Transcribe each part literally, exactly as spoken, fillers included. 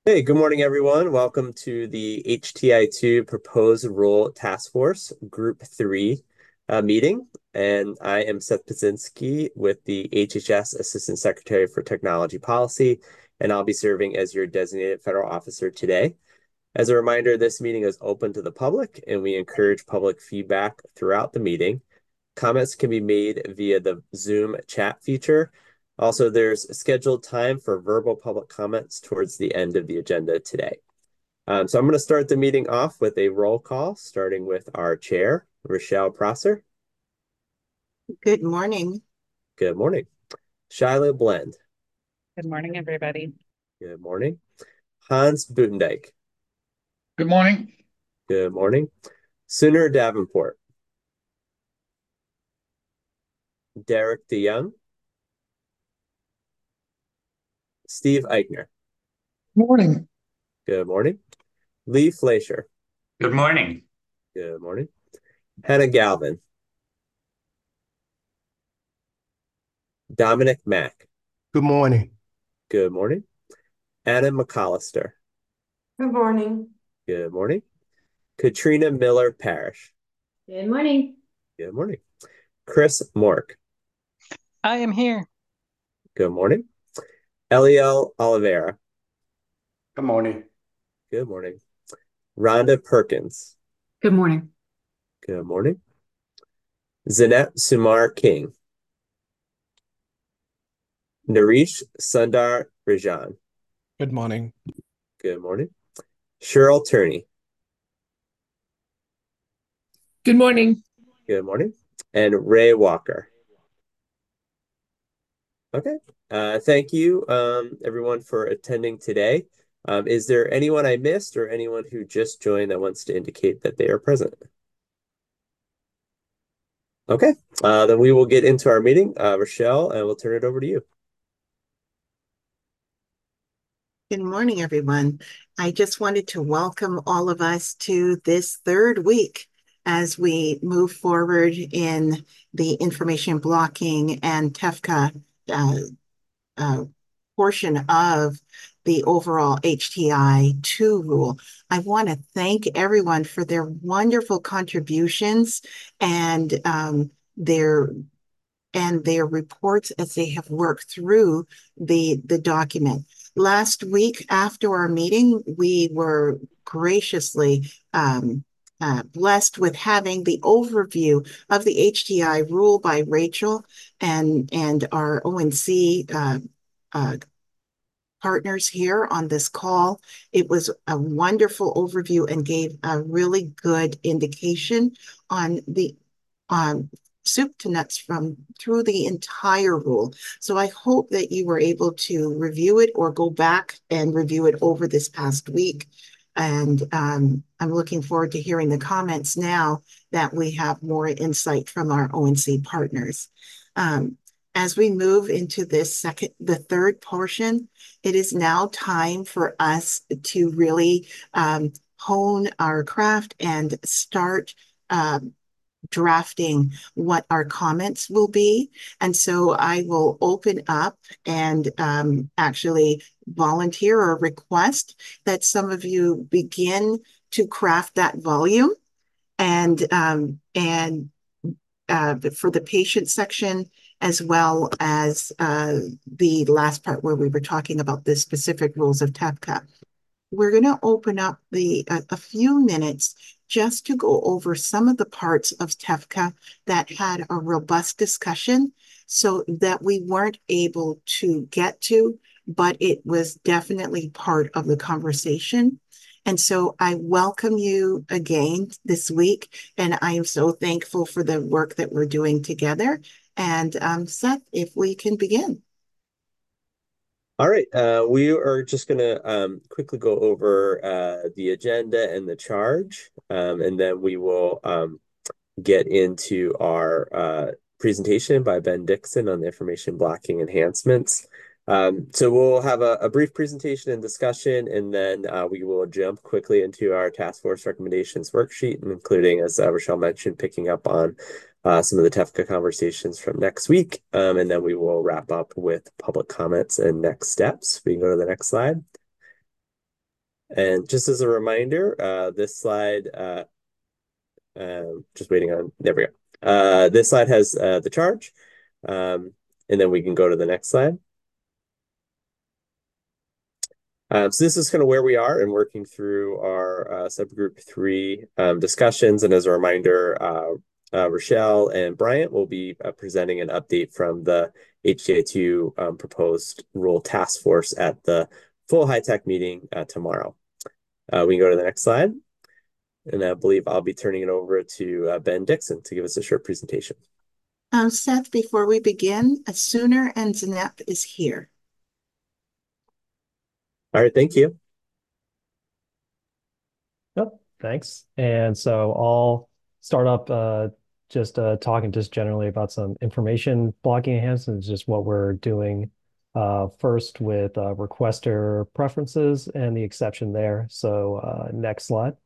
Hey, good morning, everyone. Welcome to the H T I two Proposed Rule Task Force Group three uh, meeting. And I am Seth Pazinski with the H H S Assistant Secretary for Technology Policy, and I'll be serving as your designated federal officer today. As a reminder, this meeting is open to the public, and we encourage public feedback throughout the meeting. Comments can be made via the Zoom chat feature. Also, there's scheduled time for verbal public comments towards the end of the agenda today. Um, so I'm going to start the meeting off with a roll call, starting with our chair, Rochelle Prosser. Good morning. Good morning. Shiloh Blend. Good morning, everybody. Good morning. Hans Butendijk. Good morning. Good morning. Sooner Davenport. Derek DeYoung. Steve Eichner. Morning. Good morning. Lee Fleischer. Good morning. Good morning. Hannah Galvin. Dominic Mack. Good morning. Good morning. Anna McAllister. Good morning. Good morning. Katrina Miller Parrish. Good morning. Good morning. Chris Mork. I am here. Good morning. Eliel Oliveira. Good morning. Good morning. Rhonda Perkins. Good morning. Good morning. Zinette Sumar King. Nareesh Sundar Rajan. Good morning. Good morning. Cheryl Turney. Good morning. Good morning. And Ray Walker. Okay. Uh, thank you, um, everyone, for attending today. Um, is there anyone I missed or anyone who just joined that wants to indicate that they are present? Okay. Uh, then we will get into our meeting. Uh, Rochelle, and we'll turn it over to you. Good morning, everyone. I just wanted to welcome all of us to this third week as we move forward in the information blocking and TEFCA uh, uh, portion of the overall H T I two rule. I want to thank everyone for their wonderful contributions and um, their and their reports as they have worked through the, the document. Last week after our meeting, we were graciously um, uh, blessed with having the overview of the H T I rule by Rachel and, and our O N C uh, uh, partners here on this call. It was a wonderful overview and gave a really good indication on the um, soup to nuts from through the entire rule. So I hope that you were able to review it or go back and review it over this past week. And um, I'm looking forward to hearing the comments now that we have more insight from our O N C partners. Um, as we move into this second, the third portion, it is now time for us to really um, hone our craft and start um, drafting what our comments will be. And so I will open up and um, actually volunteer or request that some of you begin to craft that volume. And um, and uh, for the patient section, as well as uh, the last part where we were talking about the specific rules of TEPCA. We're going to open up the a, a few minutes just to go over some of the parts of TEFCA that had a robust discussion so that we weren't able to get to, but it was definitely part of the conversation. And so I welcome you again this week, and I am so thankful for the work that we're doing together. And um, Seth, if we can begin. All right, uh, we are just going to um, quickly go over uh, the agenda and the charge, um, and then we will um, get into our uh, presentation by Ben Dixon on the information blocking enhancements. Um, so we'll have a, a brief presentation and discussion, and then uh, we will jump quickly into our task force recommendations worksheet, including, as uh, Rochelle mentioned, picking up on uh, some of the TEFCA conversations from next week. Um, and then we will wrap up with public comments and next steps. We can go to the next slide. And just as a reminder, uh, this slide, uh, um, just waiting on, there we go. Uh, this slide has uh, the charge, um, and then we can go to the next slide. Um, so this is kind of where we are in working through our uh, subgroup three um, discussions. And as a reminder, uh, uh, Rochelle and Bryant will be uh, presenting an update from the H T I two um, proposed rule task force at the full high-tech meeting uh, tomorrow. Uh, we can go to the next slide. And I believe I'll be turning it over to uh, Ben Dixon to give us a short presentation. Um, Seth, before we begin, Sooner and Zeynep is here. All right, thank you. Yep, thanks. And so I'll start up uh, just uh, talking just generally about some information blocking enhancements, just what we're doing uh, first with uh, requester preferences and the exception there. So uh, next slide.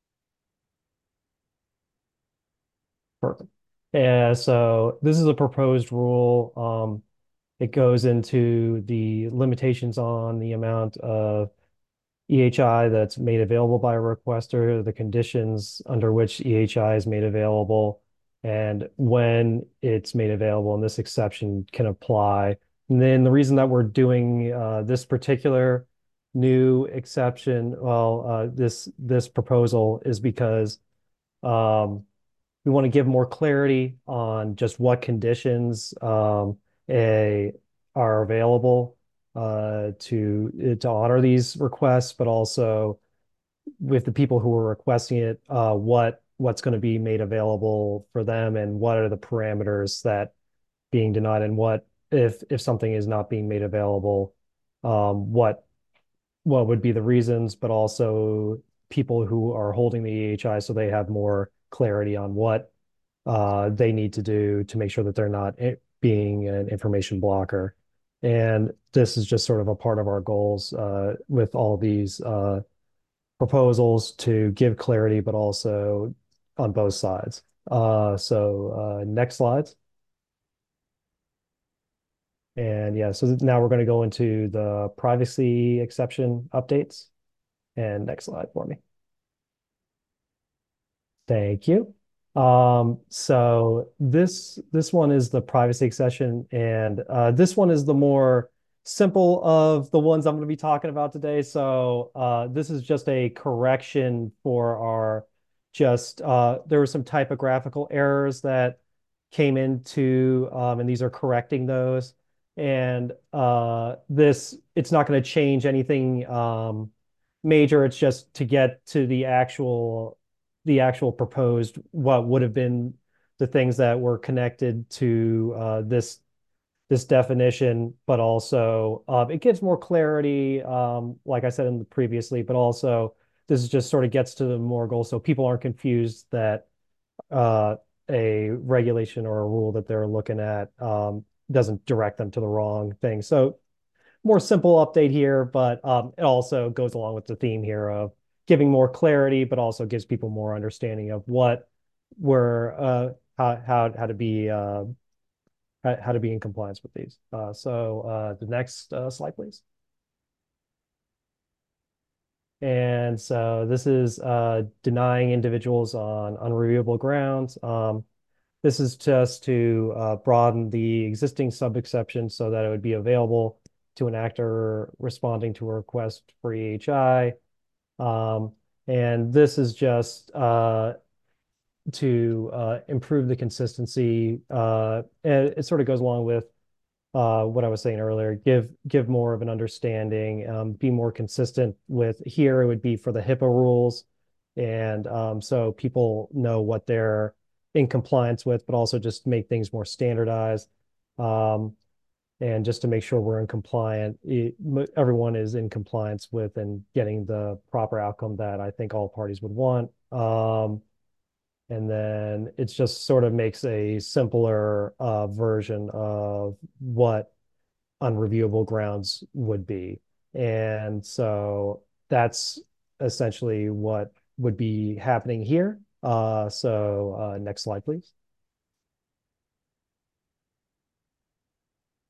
Perfect. Yeah, so this is a proposed rule. Um, it goes into the limitations on the amount of E H I that's made available by a requester, the conditions under which E H I is made available, and when it's made available, and this exception can apply. And then the reason that we're doing uh, this particular new exception, well, uh, this this proposal is because um, we want to give more clarity on just what conditions um, a, are available uh, to to honor these requests, but also with the people who are requesting it, uh, what what's going to be made available for them, and what are the parameters that being denied, and what if if something is not being made available, um, what what would be the reasons, but also people who are holding the E H I so they have more clarity on what uh, they need to do to make sure that they're not being an information blocker. And this is just sort of a part of our goals uh, with all these uh, proposals to give clarity, but also on both sides. Uh, so uh, next slides. And yeah, so now we're going to go into the privacy exception updates. And next slide for me. Thank you. Um, so this this one is the privacy exception, and uh, this one is the more simple of the ones I'm going to be talking about today. So uh, this is just a correction for our just uh, there were some typographical errors that came into, um, and these are correcting those. And uh, this it's not going to change anything um, major. It's just to get to the actual the actual proposed what would have been the things that were connected to uh, this this definition, but also uh, it gives more clarity, um, like I said in the previously, but also this is just sort of gets to the more goal, so people aren't confused that uh, a regulation or a rule that they're looking at um, doesn't direct them to the wrong thing. So more simple update here, but um, it also goes along with the theme here of giving more clarity, but also gives people more understanding of what we're uh, how how how to be uh, how, how to be in compliance with these. Uh, so uh, the next uh, slide, please. And so this is uh, denying individuals on unreviewable grounds. Um, this is just to uh, broaden the existing sub-exception so that it would be available to an actor responding to a request for E H I. Um, and this is just uh, to uh, improve the consistency. Uh, and it sort of goes along with uh, what I was saying earlier, give give more of an understanding, um, be more consistent with here it would be for the HIPAA rules. And um, so people know what they're in compliance with, but also just make things more standardized. Um, and just to make sure we're in compliant, it, everyone is in compliance with and getting the proper outcome that I think all parties would want. Um, and then it just sort of makes a simpler uh, version of what unreviewable grounds would be. And so that's essentially what would be happening here. Uh, so uh, next slide, please.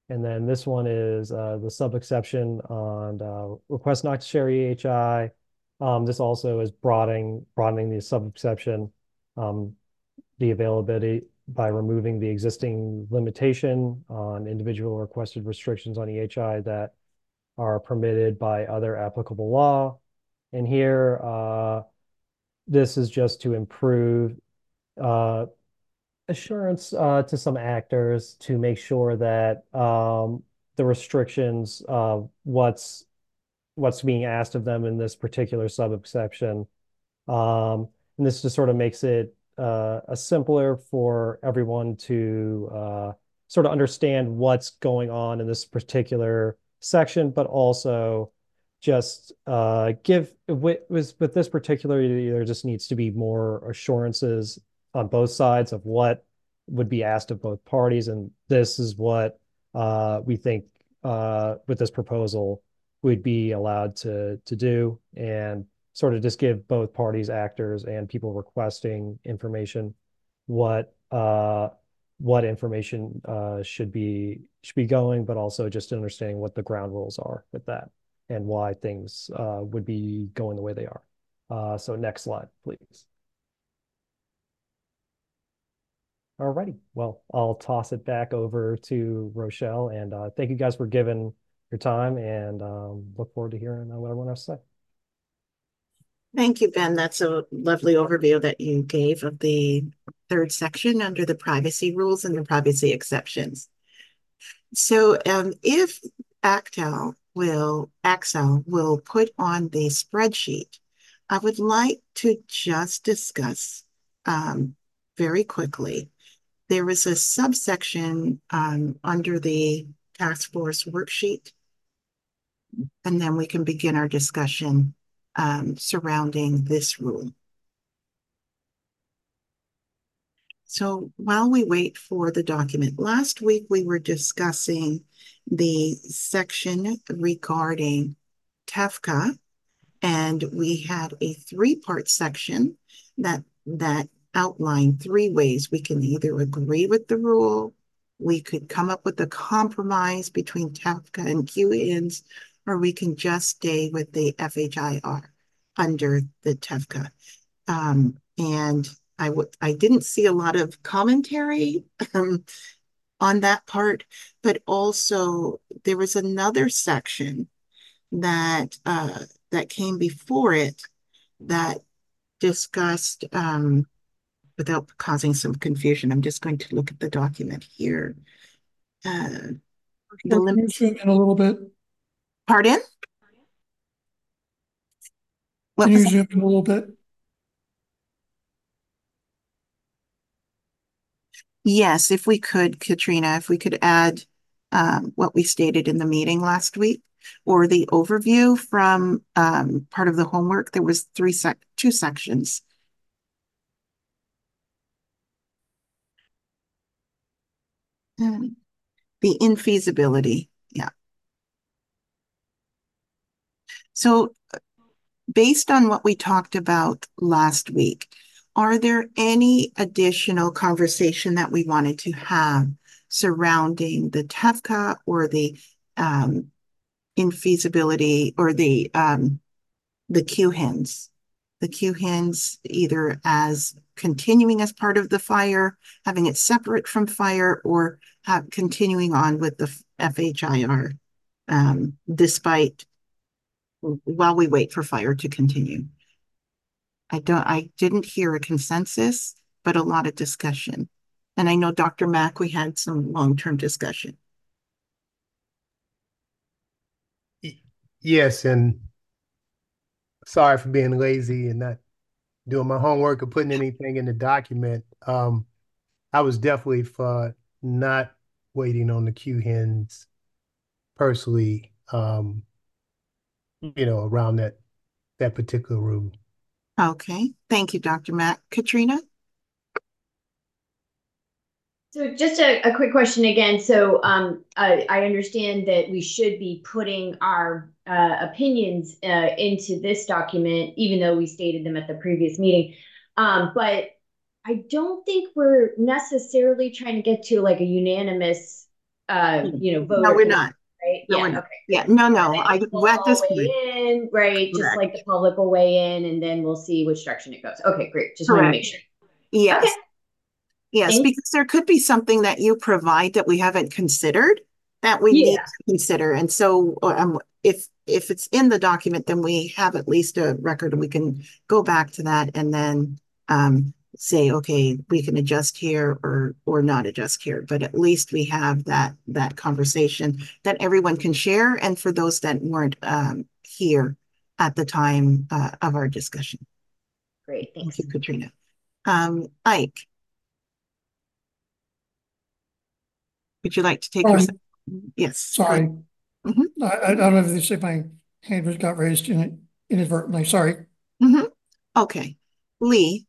And then this one is uh, the sub-exception on uh, request not to share E H I. Um, this also is broadening broadening the sub-exception, um, the availability by removing the existing limitation on individual requested restrictions on E H I that are permitted by other applicable law. And here, uh, this is just to improve uh, assurance uh, to some actors to make sure that um, the restrictions of what's what's being asked of them in this particular sub-exception. Um, and this just sort of makes it uh, a simpler for everyone to uh, sort of understand what's going on in this particular section, but also just uh, give with, with with this particularly, there just needs to be more assurances on both sides of what would be asked of both parties, and this is what uh, we think uh, with this proposal would be allowed to to do, and sort of just give both parties, actors and people requesting information, what uh, what information uh, should be should be going, but also just understanding what the ground rules are with that and why things uh, would be going the way they are. Uh, so next slide, please. All righty. Well, I'll toss it back over to Rochelle, and uh, thank you guys for giving your time, and um, look forward to hearing what everyone has to say. Thank you, Ben. That's a lovely overview that you gave of the third section under the privacy rules and the privacy exceptions. So um, if Actel will, Axel will put on the spreadsheet, I would like to just discuss um, very quickly. There is a subsection um, under the task force worksheet, and then we can begin our discussion um, surrounding this rule. So while we wait for the document, last week we were discussing the section regarding TEFCA, and we had a three-part section that, that outlined three ways we can either agree with the rule, we could come up with a compromise between TEFCA and Q I Ns, or we can just stay with the F H I R under the TEFCA. Um, and I would I didn't see a lot of commentary um, on that part, but also there was another section that uh, that came before it that discussed, um, without causing some confusion, I'm just going to look at the document here. Uh, the Can you zoom in a little bit? Pardon? What Can was you zoom in a little bit? Yes, if we could, Katrina, if we could add um, what we stated in the meeting last week, or the overview from um, part of the homework. There was three sec two sections. Um, the infeasibility, yeah. So based on what we talked about last week, are there any additional conversation that we wanted to have surrounding the TEFCA or the um, infeasibility or the um, the Q H I Ns? The Q H I Ns either as continuing as part of the fire, having it separate from fire, or have, continuing on with the F H I R, um, despite while we wait for fire to continue. I don't, I didn't hear a consensus, but a lot of discussion. And I know Doctor Mack, we had some long-term discussion. Yes, and sorry for being lazy and not doing my homework or putting anything in the document. Um, I was definitely for not waiting on the Q H I Ns personally, um, you know, around that that particular rule. Okay, thank you, Doctor Mack. Katrina? So just a, a quick question again. So um, I, I understand that we should be putting our uh, opinions uh, into this document, even though we stated them at the previous meeting. Um, but I don't think we're necessarily trying to get to like a unanimous uh, you know, vote No, or we're consider, not. right? No, Yeah, we're not. okay. Yeah, no, And no. then I we'll at this all point. weigh in, right? Just Correct. like the public will weigh in, and then we'll see which direction it goes. Okay, great. Just want to Correct. make sure. Yes. Okay. Yes, Thank- because there could be something that you provide that we haven't considered that we Yeah. need to consider. And so um, if if it's in the document, then we have at least a record and we can go back to that and then um, say, okay, we can adjust here or or not adjust here. But at least we have that that conversation that everyone can share. And for those that weren't um, here at the time uh, of our discussion. Great, thanks. Thank you, Katrina. Um, Ike. Would you like to take? Sorry. Yes. Sorry. Mhm. I, I don't know if this, if my hand was got raised in inadvertently. Sorry. Mhm. Okay. Lee.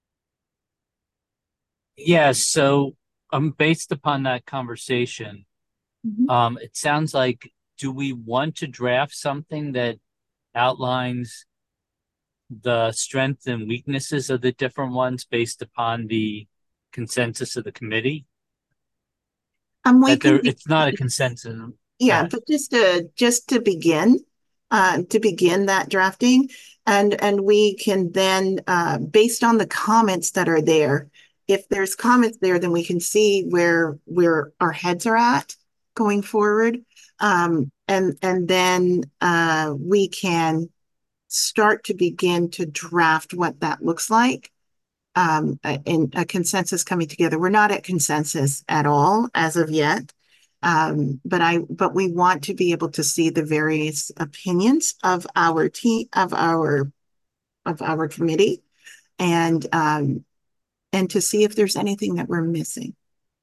Yeah, so um, based upon that conversation, Mhm. um, it sounds like, do we want to draft something that outlines the strengths and weaknesses of the different ones based upon the consensus of the committee? Um, we That there, can, it's not a consensus. yeah, Yeah. but just to just to begin, uh, to begin that drafting, and and we can then, uh, based on the comments that are there, if there's comments there, then we can see where where our heads are at going forward, um, and and then uh, we can start to begin to draft what that looks like. Um, in a consensus coming together. We're not at consensus at all as of yet. Um, but I, but we want to be able to see the various opinions of our team, of our, of our committee, and um, and to see if there's anything that we're missing.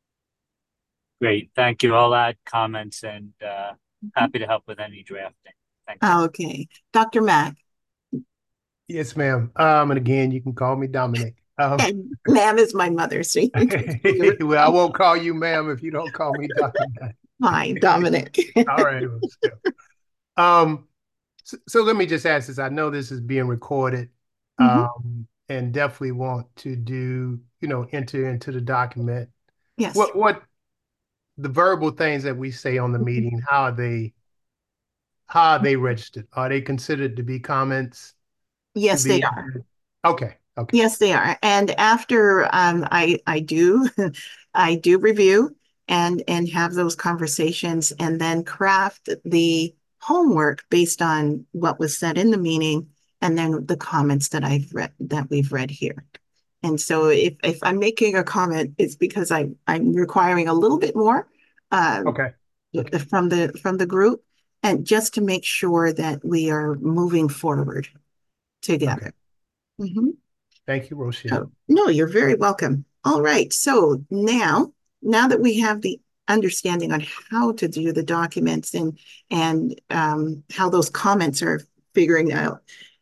Great, thank you. I'll add comments and uh, happy to help with any drafting. Thank you. Okay, Doctor Mack. Yes, ma'am. Um, and again, you can call me Dominic. Um, And ma'am is my mother, so you can well, I won't call you ma'am if you don't call me Doctor Mack. Fine, Dominic. All right. Well, still. Um, so, so let me just ask this. I know this is being recorded, Mhm. um, and definitely want to do, you know, enter into the document. Yes. What what the verbal things that we say on the meeting, how are they how are they registered? Are they considered to be comments? Yes, to they be are. Okay. Okay. Yes, they are. And after um, I I do I do review and and have those conversations and then craft the homework based on what was said in the meeting and then the comments that I've read that we've read here. And so if if I'm making a comment, it's because I I'm requiring a little bit more um, Okay. Okay. from the from the group and just to make sure that we are moving forward together. Okay. Mhm. Thank you, Rochelle. Oh, no, you're very welcome. All right. So now, now that we have the understanding on how to do the documents and and um, how those comments are figuring out,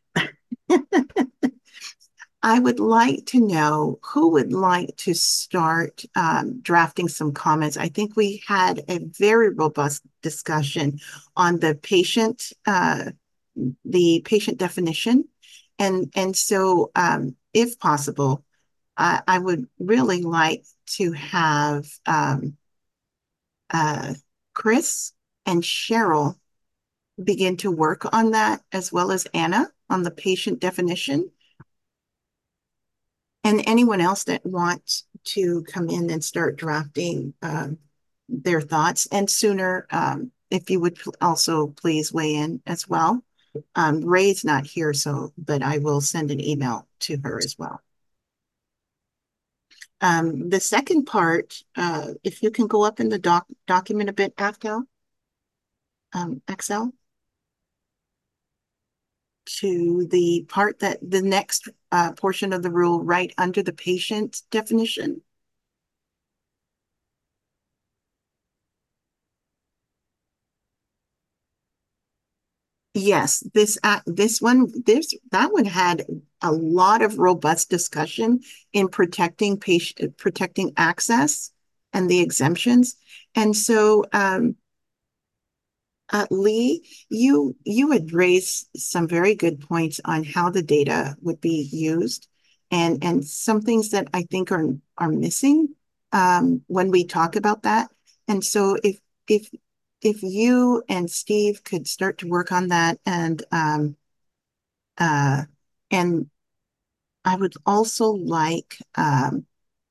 I would like to know who would like to start um, drafting some comments. I think we had a very robust discussion on the patient, uh, the patient definition. And, and so um, if possible, I, I would really like to have um, uh, Chris and Cheryl begin to work on that, as well as Anna on the patient definition. And anyone else that wants to come in and start drafting um, their thoughts, and sooner, um, if you would also please weigh in as well. Um, Ray's not here, so, but I will send an email to her as well. Um, the second part, uh, if you can go up in the doc document a bit, Excel, um, Excel, to the part that the next uh, portion of the rule right under the patient definition. Yes, this uh, this one, this that one had a lot of robust discussion in protecting patient protecting access and the exemptions. And so um, uh, Lee, you you had raised some very good points on how the data would be used, and and some things that I think are are missing um, when we talk about that. And so if if if you and Steve could start to work on that, and um uh and I would also like um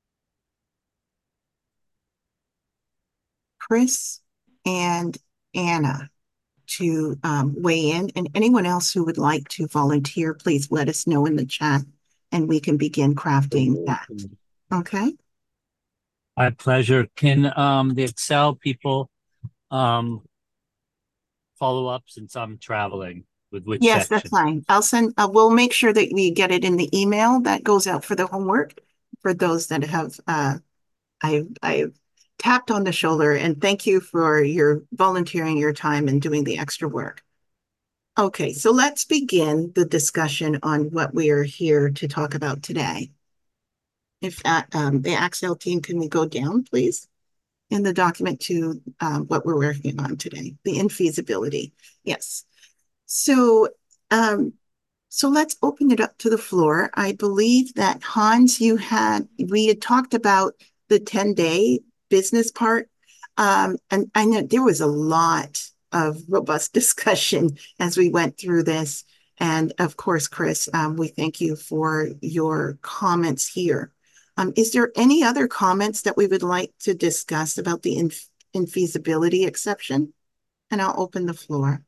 Chris and Anna to um, weigh in, and anyone else who would like to volunteer, please let us know in the chat and we can begin crafting that. Okay? My pleasure. Can um the Excel people um follow up since I'm traveling with which Yes, that's section? fine. I'll send, uh, we'll make sure that we get it in the email that goes out for the homework for those that have, uh, I, I tapped on the shoulder, and thank you for your volunteering your time and doing the extra work. Okay, so let's begin the discussion on what we are here to talk about today. If uh, um, the Axel team, can we go down, please, in the document to um, what we're working on today, the infeasibility. Yes. So, um, so let's open it up to the floor. I believe that Hans, you had, we had talked about the ten day business part. Um, and I know there was a lot of robust discussion as we went through this. And of course, Chris, um, we thank you for your comments here. Um, is there any other comments that we would like to discuss about the inf infeasibility exception? And I'll open the floor.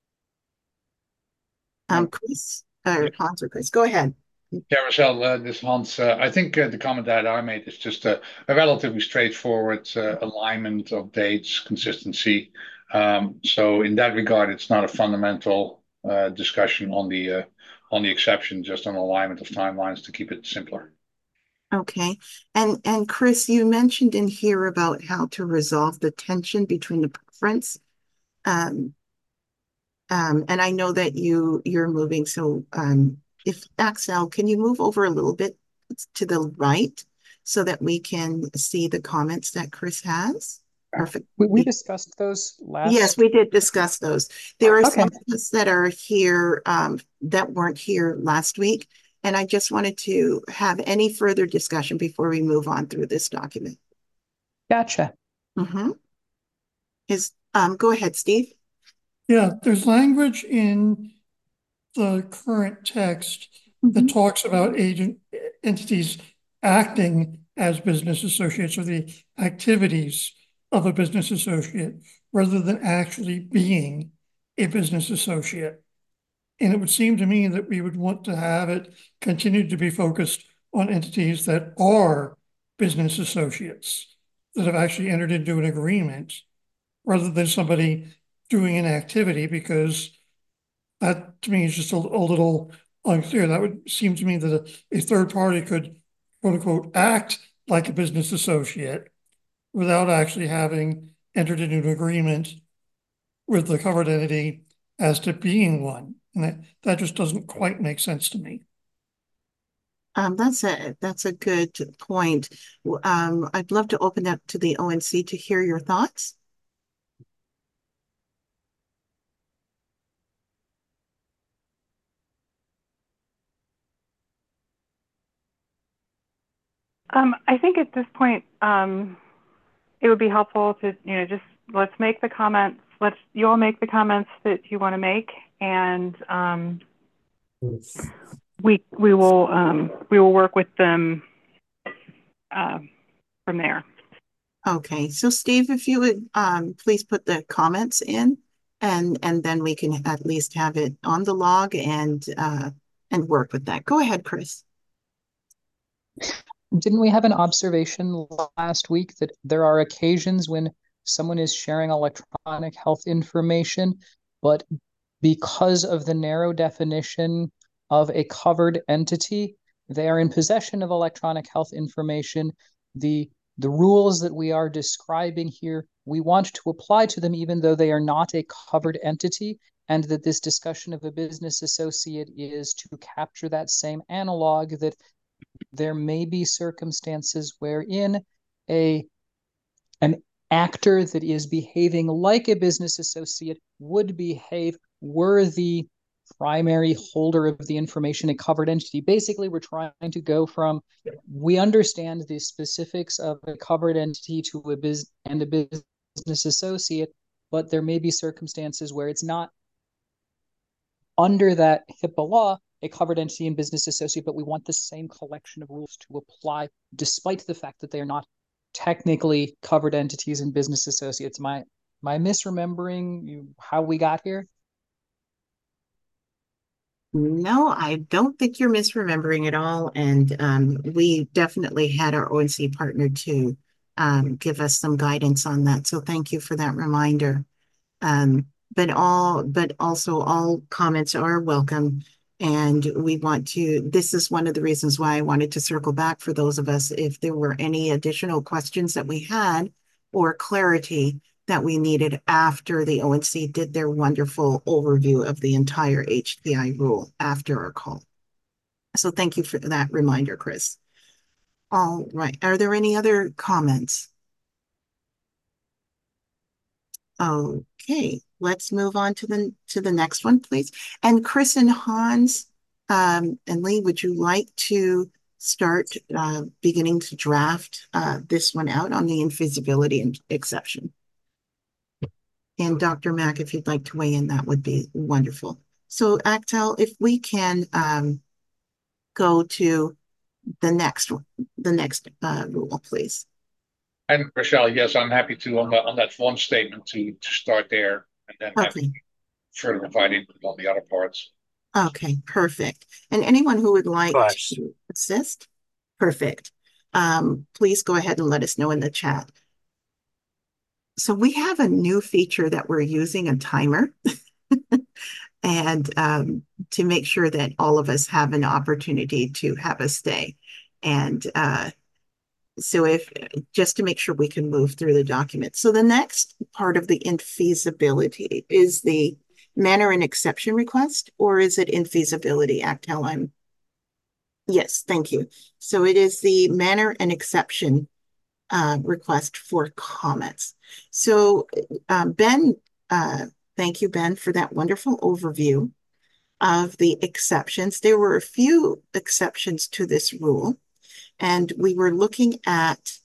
Um, Chris, or Hans or Chris, go ahead. Yeah, Rochelle, uh, this is Hans. Uh, I think uh, the comment that I made is just a, a relatively straightforward uh, alignment of dates, consistency. Um, so in that regard, it's not a fundamental uh, discussion on the uh, on the exception, just an alignment of timelines to keep it simpler. Okay. And and Chris, you mentioned in here about how to resolve the tension between the preference. Um, um, and I know that you you're moving. So um, if Axel, can you move over a little bit to the right so that we can see the comments that Chris has? Perfect. We, we discussed those last. Yes, we did discuss those. There are Okay. some of us that are here um, that weren't here last week. And I just wanted to have any further discussion before we move on through this document. Gotcha. Mm-hmm. Is um, go ahead, Steve. Yeah, there's language in the current text that Mm-hmm. talks about agent entities acting as business associates, or the activities of a business associate, rather than actually being a business associate. And it would seem to me that we would want to have it continue to be focused on entities that are business associates, that have actually entered into an agreement, rather than somebody doing an activity, because that to me is just a, a little unclear. That would seem to me that a, a third party could, quote unquote, act like a business associate without actually having entered into an agreement with the covered entity as to being one. And that, that just doesn't quite make sense to me. Um, that's a that's a good point. Um, I'd love to open up to the O N C to hear your thoughts. Um, I think at this point, um, it would be helpful to, you know, just let's make the comments. Let's you all make the comments that you want to make, and um, we we will um, we will work with them uh, from there. Okay, so Steve, if you would um, please put the comments in, and and then we can at least have it on the log and uh, and work with that. Go ahead, Chris. Didn't we have an observation last week that there are occasions when someone is sharing electronic health information, but because of the narrow definition of a covered entity, they are in possession of electronic health information. The, the rules that we are describing here, we want to apply to them even though they are not a covered entity, and that this discussion of a business associate is to capture that same analog, that there may be circumstances wherein a an actor that is behaving like a business associate would behave were the primary holder of the information a covered entity. Basically, we're trying to go from, we understand the specifics of a covered entity to a business and a business business associate, but there may be circumstances where it's not under that HIPAA law, a covered entity and business associate, but we want the same collection of rules to apply despite the fact that they are not technically covered entities and business associates. Am I, am I misremembering you, how we got here? No, I don't think you're misremembering at all. And um, we definitely had our O N C partner to um, give us some guidance on that. So thank you for that reminder. Um, but all, but also all comments are welcome. And we want to, this is one of the reasons why I wanted to circle back for those of us, if there were any additional questions that we had or clarity that we needed after the O N C did their wonderful overview of the entire H T I rule after our call. So thank you for that reminder, Chris. All right. Are there any other comments? Okay, let's move on to the to the next one, please. And Chris and Hans um, and Lee, would you like to start uh, beginning to draft uh, this one out on the infeasibility exception? And Doctor Mack, if you'd like to weigh in, that would be wonderful. So Actel, if we can um, go to the next one, the next uh, rule, please. And Rochelle, yes, I'm happy to on that on that one statement to to start there and then have Okay. further provide input on the other parts. Okay, perfect. And anyone who would like Gosh. to assist, perfect. Um, please go ahead and let us know in the chat. So we have a new feature that we're using, a timer, and um, to make sure that all of us have an opportunity to have a stay. And uh, so if, just to make sure we can move through the document. So the next part of the infeasibility is the manner and exception request, or is it infeasibility, Actel? I'm, yes, thank you. So it is the manner and exception uh, request for comments. So uh, Ben, uh, thank you, Ben, for that wonderful overview of the exceptions. There were a few exceptions to this rule, and we were looking at,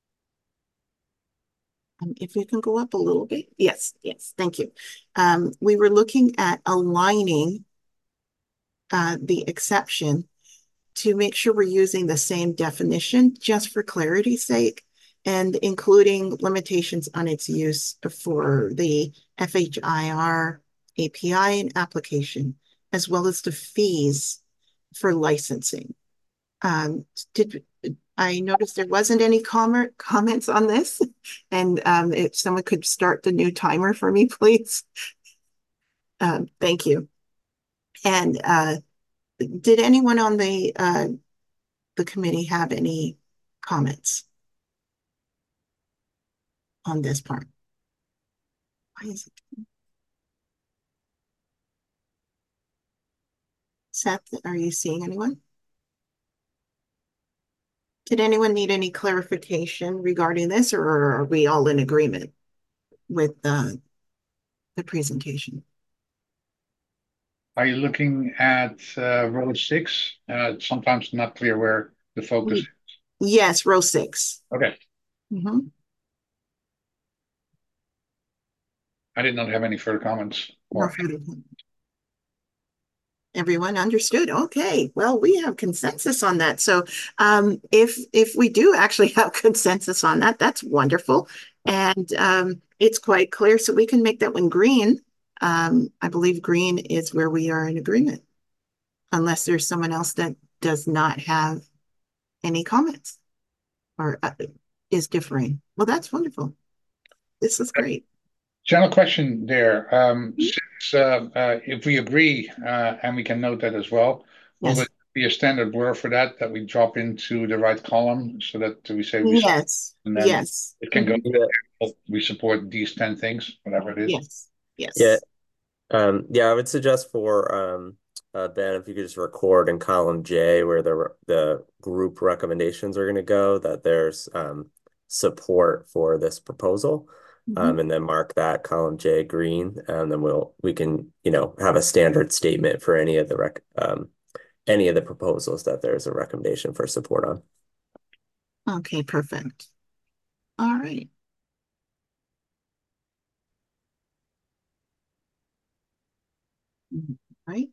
um, if we can go up a little bit. Yes, yes, thank you. Um, we were looking at aligning uh, the exception to make sure we're using the same definition, just for clarity's sake, and including limitations on its use for the F H I R A P I and application, as well as the fees for licensing. Um, did I noticed there wasn't any comment comments on this? And um, if someone could start the new timer for me, please. Um, thank you. And uh, did anyone on the uh, the committee have any comments on this part? Why is it? Seth, are you seeing anyone? Did anyone need any clarification regarding this, or are we all in agreement with uh, the presentation? Are you looking at uh, row six? Uh, sometimes not clear where the focus is. Yes, row six. Okay. Mm-hmm. I did not have any further comments. No further comments. Everyone understood. Okay, well, we have consensus on that. So um, if if we do actually have consensus on that, that's wonderful. And um, it's quite clear, so we can make that one green. Um, I believe green is where we are in agreement, unless there's someone else that does not have any comments or uh, is differing. Well, that's wonderful. This is great. General question there. Um, since uh, uh, if we agree, uh, and we can note that as well, will Yes. there be a standard word for that that we drop into the right column so that we say we Yes. and then Yes. it can go. Yeah. We support these ten things, whatever it is. Yes. Yes. Yeah. Um, yeah, I would suggest for um, uh, Ben, if you could just record in column J where the the group recommendations are going to go, that there's um, support for this proposal. Mm-hmm. Um, and then mark that column J green, and then we'll we can you know have a standard statement for any of the rec um, any of the proposals that there's a recommendation for support on. Okay, perfect. All right. Right.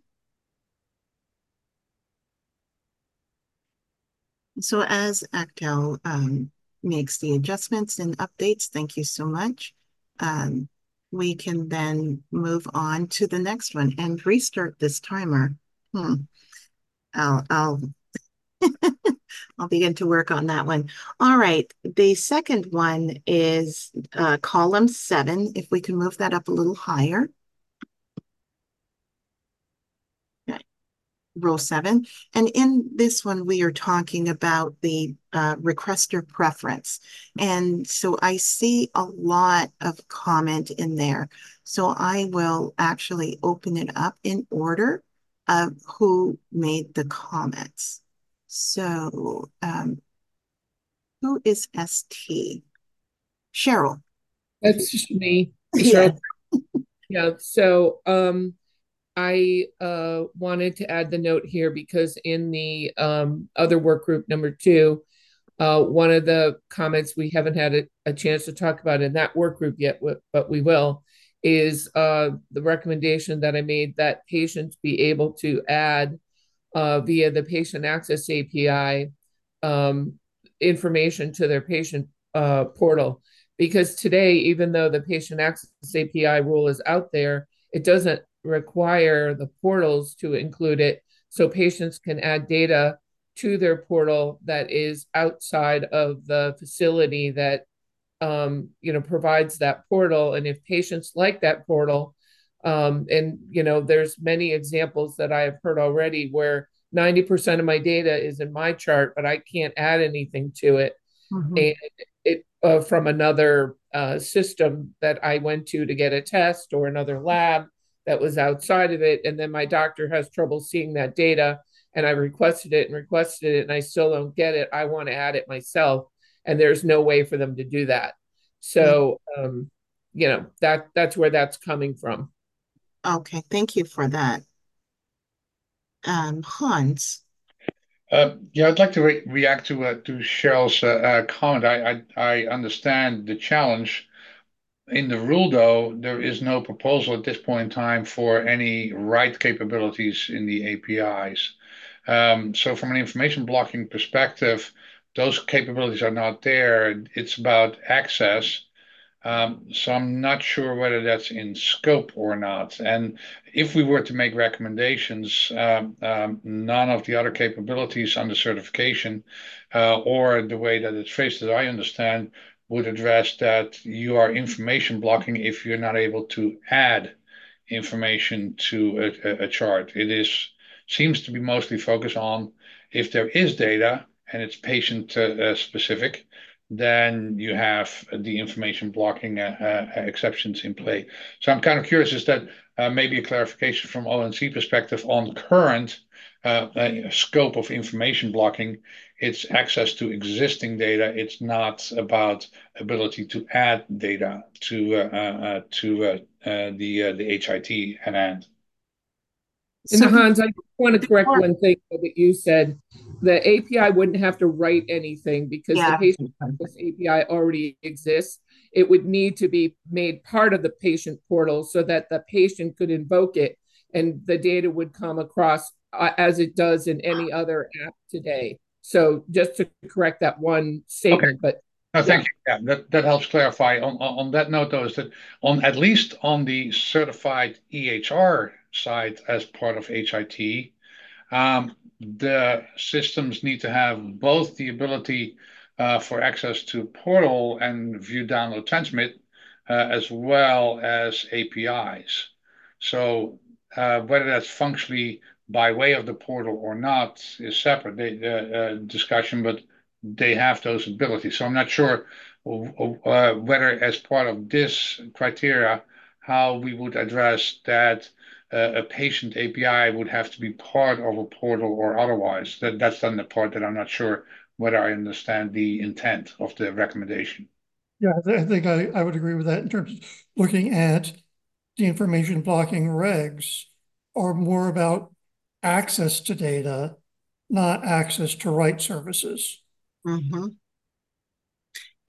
So as Actel um, makes the adjustments and updates, thank you so much. Um, we can then move on to the next one and restart this timer. Hmm. I'll, I'll, I'll begin to work on that one. All right. The second one is uh, column seven. If we can move that up a little higher. Row seven. And in this one, we are talking about the uh, requester preference. And so I see a lot of comment in there. So I will actually open it up in order of who made the comments. So um, who is S T? Cheryl. That's just me. Yeah. Cheryl. Yeah. So um, I uh, wanted to add the note here because in the um, other work group number two, uh, one of the comments we haven't had a, a chance to talk about in that work group yet, but we will, is uh, the recommendation that I made that patients be able to add uh, via the patient access A P I um, information to their patient uh, portal. Because today, even though the patient access A P I rule is out there, it doesn't require the portals to include it, so patients can add data to their portal that is outside of the facility that um, you know provides that portal. And if patients like that portal, um, and you know there's many examples that I have heard already where ninety percent of my data is in my chart, but I can't add anything to it. Mm-hmm. And it uh, from another uh, system that I went to to get a test, or another lab that was outside of it, and then my doctor has trouble seeing that data, and I requested it and requested it and I still don't get it. I want to add it myself, and there's no way for them to do that. So um, you know that that's where that's coming from. Okay, thank you for that. Um, Hans. Uh, yeah, I'd like to re react to uh, to Cheryl's uh, uh, comment. I, I I understand the challenge. In the rule, though, there is no proposal at this point in time for any write capabilities in the A P Is. Um, so from an information blocking perspective, those capabilities are not there. It's about access. Um, so I'm not sure whether that's in scope or not. And if we were to make recommendations, um, um, none of the other capabilities under certification uh, or the way that it's phrased, as I understand, would address that you are information blocking if you're not able to add information to a, a chart. It is seems to be mostly focused on if there is data and it's patient uh, specific, then you have the information blocking uh, uh, exceptions in play. So I'm kind of curious, is that uh, maybe a clarification from O N C perspective on current uh, uh, scope of information blocking. It's access to existing data. It's not about ability to add data to uh, uh, to uh, uh, the uh, the H I T at hand. And so, Hans, I want to correct one thing that you said. The A P I wouldn't have to write anything because yeah. the patient access A P I already exists. It would need to be made part of the patient portal so that the patient could invoke it and the data would come across uh, as it does in any other app today. So just to correct that one statement, okay. but no, thank yeah. you. Yeah, that, that helps clarify. On, on on that note, though, is that on at least on the certified E H R side as part of H I T, um, the systems need to have both the ability uh, for access to portal and view, download, transmit, uh, as well as A P Is. So uh, whether that's functionally by way of the portal or not is separate they, uh, uh, discussion, but they have those abilities. So I'm not sure uh, whether as part of this criteria, how we would address that uh, a patient A P I would have to be part of a portal or otherwise. That, that's then the part that I'm not sure whether I understand the intent of the recommendation. Yeah, I, th I think I, I would agree with that in terms of looking at the information blocking regs are more about access to data, not access to write services. Mm-hmm.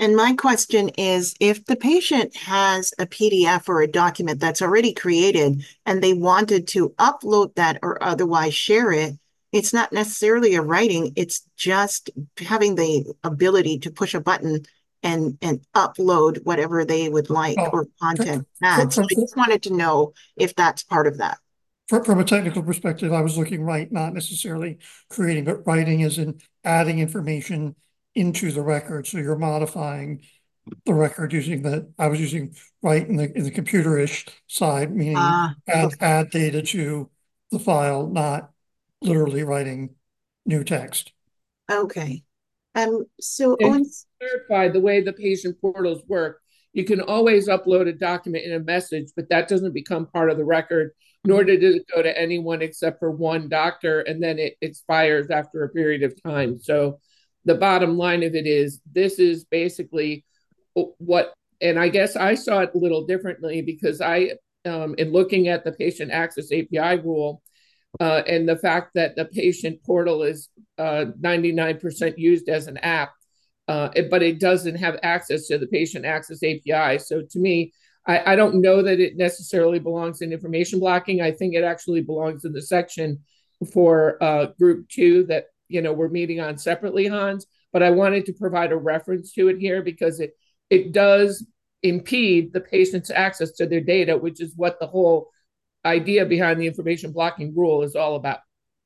And my question is, if the patient has a P D F or a document that's already created and they wanted to upload that or otherwise share it, it's not necessarily a writing, it's just having the ability to push a button and and upload whatever they would like Oh, or content for, add. So for, I just wanted to know if that's part of that. for, from a technical perspective, I was looking right, not necessarily creating, but writing as in adding information into the record. So you're modifying the record using the, I was using write in the in the computerish side, meaning Ah, add okay. add data to the file, not literally writing new text. Okay. Um, so And Owen, to clarify the way the patient portals work, you can always upload a document in a message, but that doesn't become part of the record, nor did it go to anyone except for one doctor, and then it expires after a period of time. So the bottom line of it is this is basically what, and I guess I saw it a little differently because I, um, in looking at the patient access A P I rule, uh, and the fact that the patient portal is uh, ninety-nine percent used as an app, uh, it, but it doesn't have access to the patient access A P I. So to me, I, I don't know that it necessarily belongs in information blocking. I think it actually belongs in the section for uh, group two that, you know, we're meeting on separately, Hans. But I wanted to provide a reference to it here because it it does impede the patient's access to their data, which is what the whole idea behind the information blocking rule is all about.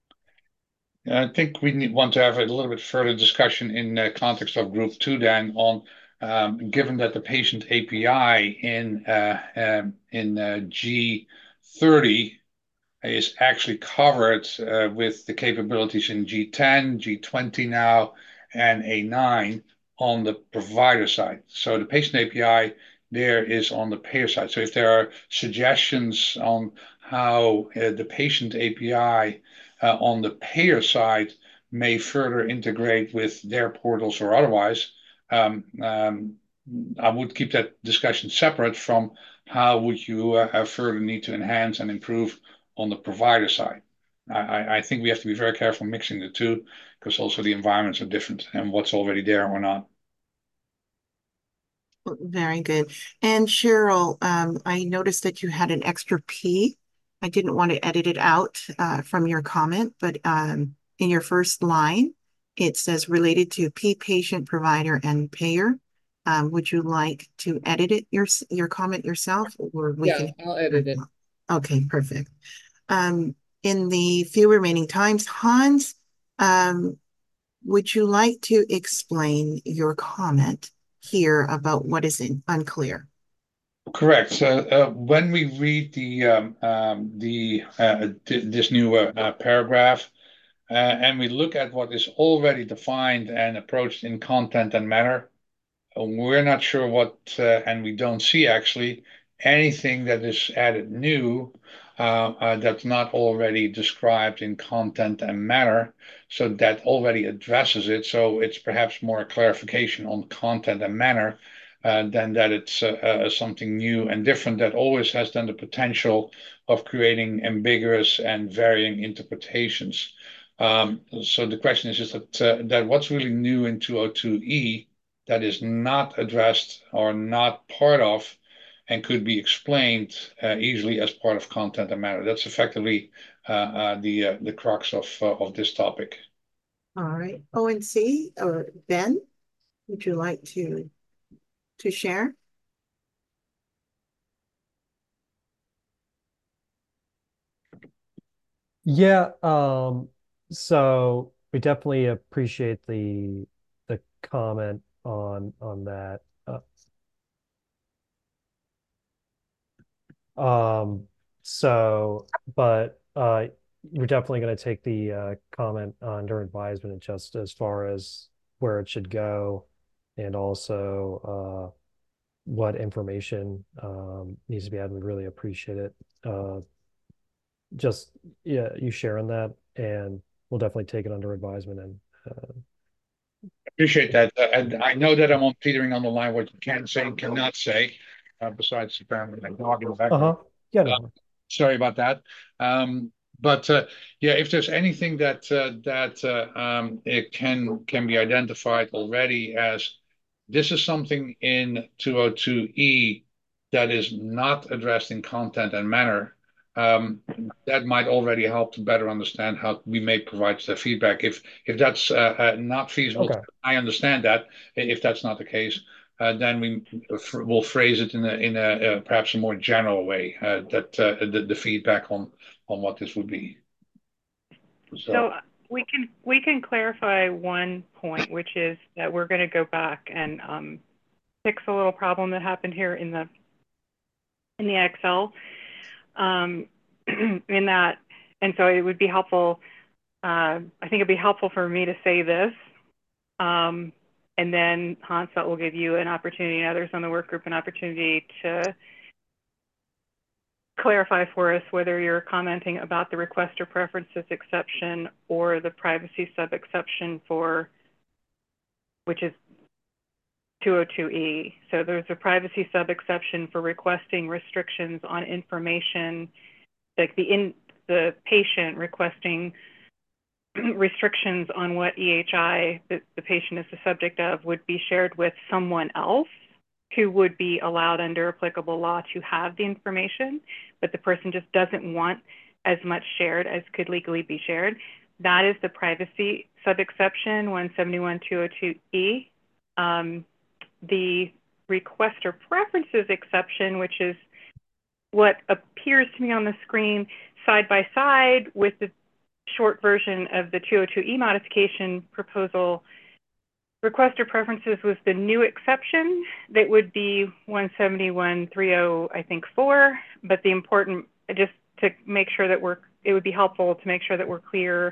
I think we need, want to have a little bit further discussion in the context of group two then on um, given that the patient A P I in uh, um, in uh, G thirty is actually covered uh, with the capabilities in G ten, G twenty now, and A nine on the provider side. So the patient A P I there is on the payer side. So if there are suggestions on how uh, the patient A P I uh, on the payer side may further integrate with their portals or otherwise, um, um, I would keep that discussion separate from how would you uh, further need to enhance and improve on the provider side. I, I think we have to be very careful mixing the two because also the environments are different and what's already there or not. very good. And Cheryl, um, I noticed that you had an extra P. I didn't want to edit it out uh, from your comment, but um, in your first line, it says related to P patient, provider, and payer. Um, would you like to edit it your your comment yourself, or we Yeah, can? I'll edit it. Okay, perfect. Um, in the few remaining times, Hans, um, would you like to explain your comment here about what is in, unclear? Correct. So uh, when we read the um, um, the uh, this new uh, uh, paragraph uh, and we look at what is already defined and approached in content and manner, we're not sure what, uh, and we don't see actually anything that is added new uh, uh, that's not already described in content and manner. So that already addresses it. So it's perhaps more a clarification on content and manner uh, than that it's uh, uh, something new and different that always has then the potential of creating ambiguous and varying interpretations. Um, so the question is, is that, uh, that what's really new in two oh two E that is not addressed or not part of and could be explained uh, easily as part of content and matter. That's effectively uh, uh, the uh, the crux of uh, of this topic. All right, O N C or Ben, would you like to to share? Yeah, um, so we definitely appreciate the the comment on on that. Uh, um, so, but uh, we're definitely going to take the uh, comment under advisement just as far as where it should go, and also uh, what information um, needs to be added. We really appreciate it. Uh, just yeah, you sharing that, and we'll definitely take it under advisement. And uh, Appreciate that, uh, and I know that I'm on teetering on the line what you can say and cannot say. Uh, besides the family and dog in the background. uh-huh. Yeah, Uh, no. sorry about that. Um, but uh, yeah, if there's anything that uh, that uh, um, it can can be identified already as this is something in two oh two E that is not addressed in content and manner, um, that might already help to better understand how we may provide the feedback. If if that's uh, uh, not feasible, Okay. I understand that. If that's not the case, uh, then we will phrase it in a in a uh, perhaps a more general way. Uh, that uh, the, the feedback on on what this would be. So, So we can we can clarify one point, which is that we're going to go back and um, fix a little problem that happened here in the in the Excel. Um, in that, and so it would be helpful. Uh, I think it'd be helpful for me to say this, um, and then Hans, that will give you an opportunity, and others on the work group, an opportunity to clarify for us whether you're commenting about the requester preferences exception or the privacy sub exception for, which is two oh two E. So there's a privacy sub exception for requesting restrictions on information, like the in the patient requesting restrictions on what E H I that the patient is the subject of would be shared with someone else who would be allowed under applicable law to have the information, but the person just doesn't want as much shared as could legally be shared. That is the privacy sub-exception one seventy-one two oh two E. Um, the requester preferences exception, which is what appears to me on the screen side by side with the short version of the two oh two E modification proposal, requester preferences was the new exception that would be one seventy-one three oh, I think, four. But the important, just to make sure that we're, it would be helpful to make sure that we're clear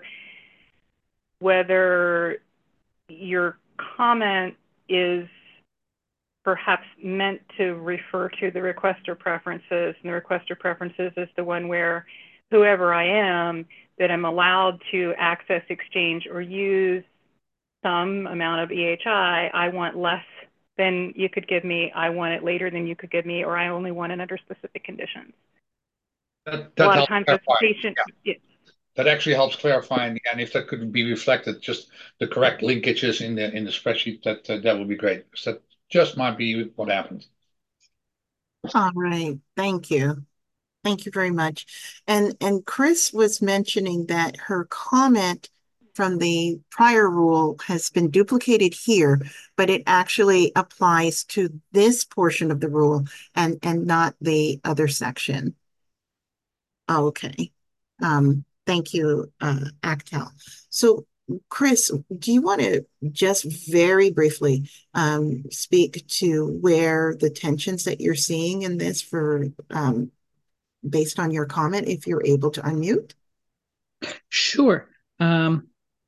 whether your comment is perhaps meant to refer to the requester preferences, and the requester preferences is the one where whoever I am, that I'm allowed to access, exchange, or use some amount of E H I. I want less than you could give me, I want it later than you could give me, or I only want it under specific conditions. that, that A lot of helps times as a clarify. patient, Yeah. it, That actually helps clarify, and, and if that could be reflected, just the correct linkages in the in the spreadsheet, that uh, that would be great. So that just might be what happened. All right, thank you. Thank you very much. And and Chris was mentioning that her comment from the prior rule has been duplicated here, but it actually applies to this portion of the rule and and not the other section. Oh, okay. Um, thank you, uh, Actel. So, Chris, do you want to just very briefly um, speak to where the tensions that you're seeing in this for um, based on your comment, if you're able to unmute? Sure. Um,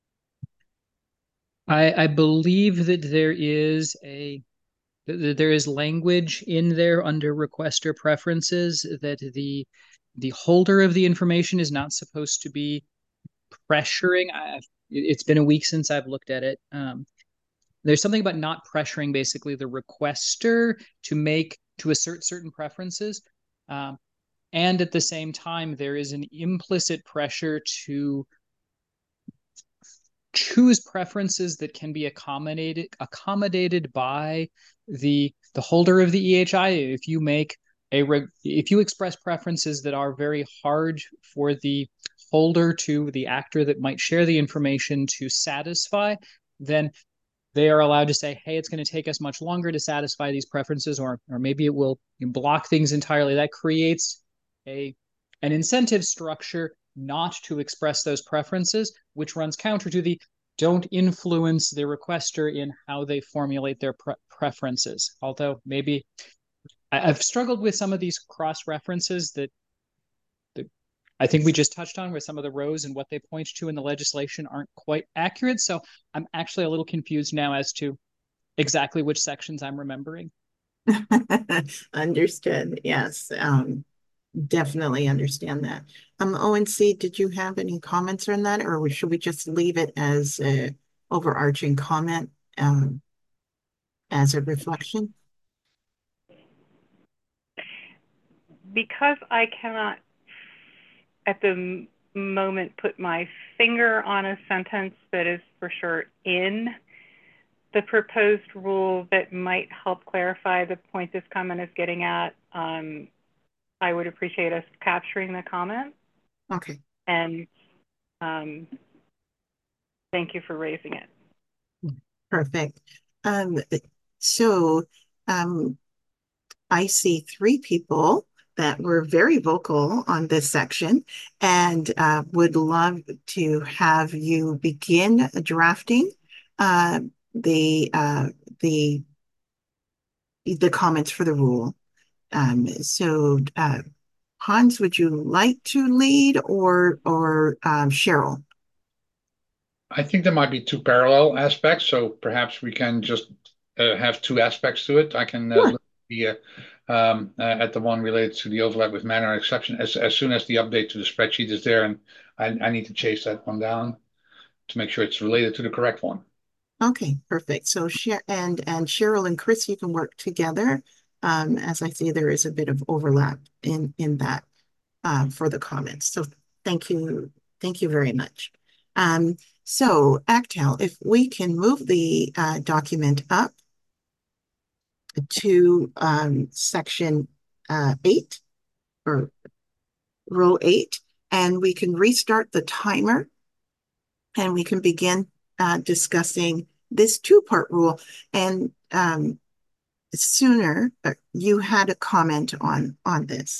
I, I believe that there is a that there is language in there under requester preferences that the the holder of the information is not supposed to be pressuring. I've, it's been a week since I've looked at it. Um, there's something about not pressuring basically the requester to make to assert certain preferences. Um, and at the same time, there is an implicit pressure to choose preferences that can be accommodated accommodated by the the holder of the E H I. If you make a if you express preferences that are very hard for the holder to the actor that might share the information to satisfy, then they are allowed to say, hey, it's going to take us much longer to satisfy these preferences, or or maybe it will block things entirely. That creates a an incentive structure not to express those preferences, which runs counter to the don't influence the requester in how they formulate their pre preferences. Although maybe I, I've struggled with some of these cross references that, that I think we just touched on, where some of the rows and what they point to in the legislation aren't quite accurate. So I'm actually a little confused now as to exactly which sections I'm remembering. Understood. Yes. Um, definitely understand that. Um, O N C, did you have any comments on that, or should we just leave it as a overarching comment um, as a reflection? because I cannot at the moment put my finger on a sentence that is for sure in the proposed rule that might help clarify the point this comment is getting at, um, I would appreciate us capturing the comment. Okay. And um, thank you for raising it. Perfect. Um, so um, I see three people that were very vocal on this section and uh, would love to have you begin drafting uh, the uh, the the comments for the rule. Um, so uh, Hans, would you like to lead or or um, Cheryl? I think there might be two parallel aspects, so perhaps we can just uh, have two aspects to it. I can uh, Sure. look at the, uh, um, uh, at the one related to the overlap with manner exception as as soon as the update to the spreadsheet is there, and I, I need to chase that one down to make sure it's related to the correct one. Okay, perfect. So Sher and and Cheryl and Chris, you can work together. Um, as I see, there is a bit of overlap in in that uh, for the comments. So thank you, thank you very much. Um, so Actel, if we can move the uh, document up to um, section uh, eight or row eight, and we can restart the timer and we can begin uh, discussing this two-part rule. And um, sooner, uh, you had a comment on on this.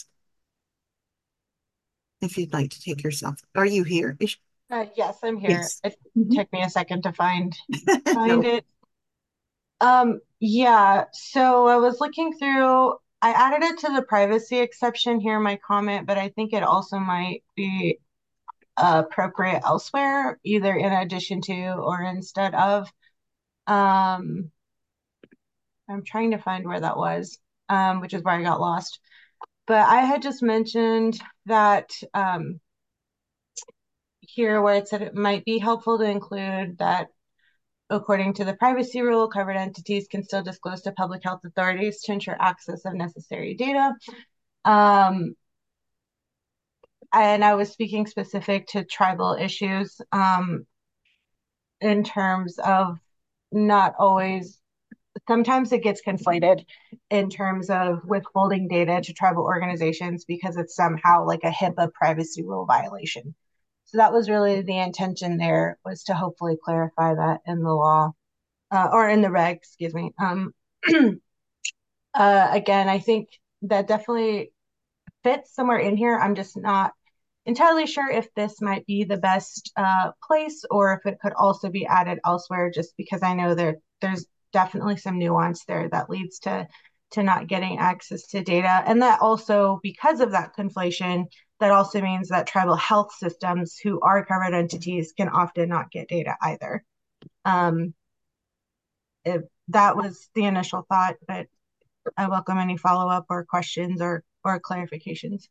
If you'd like to take yourself, are you here? Uh, yes, I'm here. Yes. It Mhm. took me a second to find find No. it. Um, yeah, so I was looking through, I added it to the privacy exception here in my comment, but I think it also might be uh, appropriate elsewhere, either in addition to or instead of. Um, I'm trying to find where that was, um, which is where I got lost. But I had just mentioned that um, here where it said it might be helpful to include that according to the privacy rule, covered entities can still disclose to public health authorities to ensure access of necessary data. Um, and I was speaking specific to tribal issues um, in terms of not always, sometimes it gets conflated in terms of withholding data to tribal organizations because it's somehow like a HIPAA privacy rule violation. So that was really the intention there, was to hopefully clarify that in the law. Uh, or in the reg, excuse me. Um, uh, again, I think that definitely fits somewhere in here. I'm just not entirely sure if this might be the best uh, place or if it could also be added elsewhere, just because I know there there's definitely some nuance there that leads to to not getting access to data. And that also, because of that conflation, that also means that tribal health systems who are covered entities can often not get data either. Um, If that was the initial thought, but I welcome any follow-up or questions or or clarifications.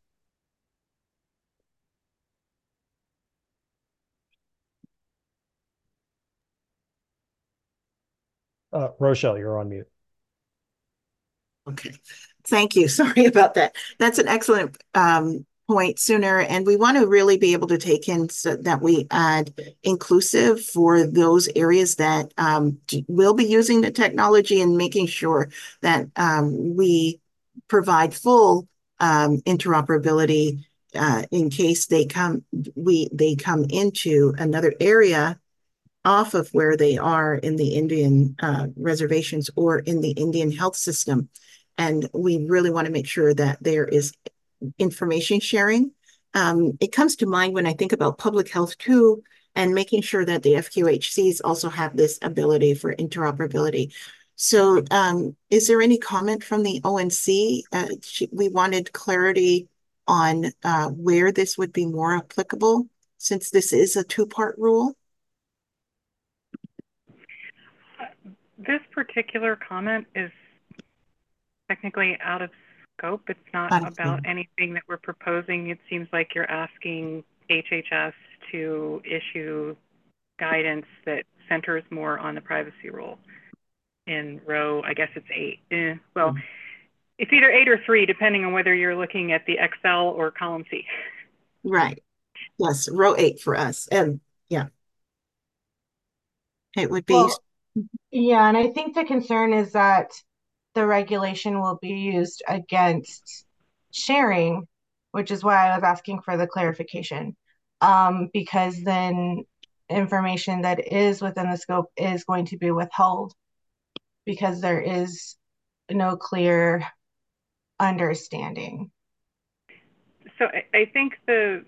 Uh, Rochelle, you're on mute. Okay, thank you. Sorry about that. That's an excellent um, point, Sooner. And we want to really be able to take in so that we add inclusive for those areas that um, will be using the technology and making sure that um, we provide full um, interoperability uh, in case they come, we they come into another area off of where they are in the Indian uh, reservations or in the Indian health system. And we really want to make sure that there is information sharing. Um, it comes to mind when I think about public health too, and making sure that the F Q H Cs also have this ability for interoperability. So um, is there any comment from the O N C? Uh, we wanted clarity on uh, where this would be more applicable since this is a two-part rule. This particular comment is technically out of scope. It's not Out of about scope. anything that we're proposing. It seems like you're asking H H S to issue guidance that centers more on the privacy rule in row, I guess it's eight. Eh, well, mm-hmm. It's either eight or three, depending on whether you're looking at the Excel or column C. Right. Yes, row eight for us. And yeah, it would be. Well, Yeah, and I think the concern is that the regulation will be used against sharing, which is why I was asking for the clarification. Um, because then information that is within the scope is going to be withheld because there is no clear understanding. So I, I think the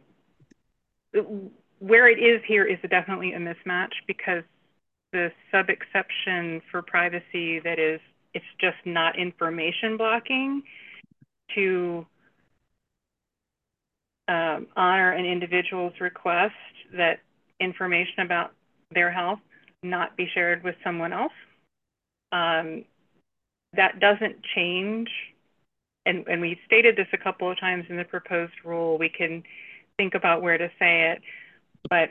where it is here is definitely a mismatch because the sub exception for privacy that is it's just not information blocking to um, honor an individual's request that information about their health not be shared with someone else. Um, that doesn't change. And, and we stated this a couple of times in the proposed rule. We can think about where to say it, but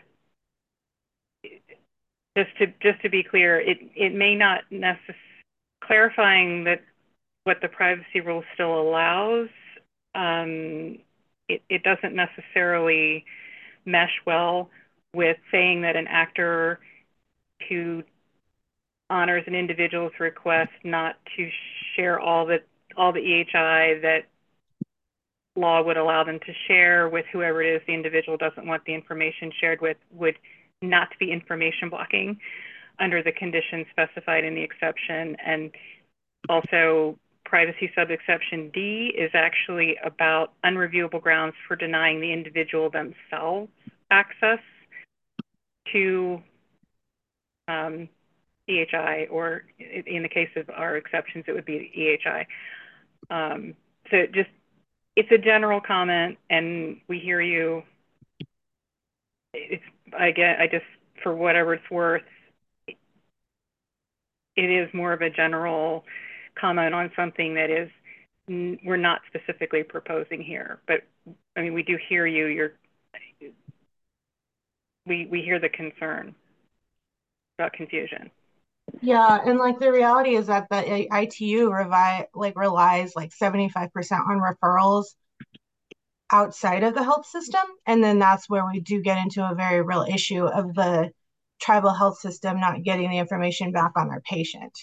just to just to be clear, it it may not necessarily clarifying that what the privacy rule still allows. Um, it it doesn't necessarily mesh well with saying that an actor who honors an individual's request not to share all the all the E H I that law would allow them to share with whoever it is the individual doesn't want the information shared with would not be information blocking under the conditions specified in the exception. And also privacy subexception D is actually about unreviewable grounds for denying the individual themselves access to um, E H I, or in the case of our exceptions, it would be E H I. Um, so just, it's a general comment and we hear you. It's, I get, I just, for whatever it's worth, it is more of a general comment on something that is, we're not specifically proposing here, but I mean, we do hear you, you're, we, we hear the concern about confusion. Yeah, and like the reality is that the I T U revi like relies like seventy-five percent on referrals outside of the health system. And then that's where we do get into a very real issue of the tribal health system not getting the information back on their patient.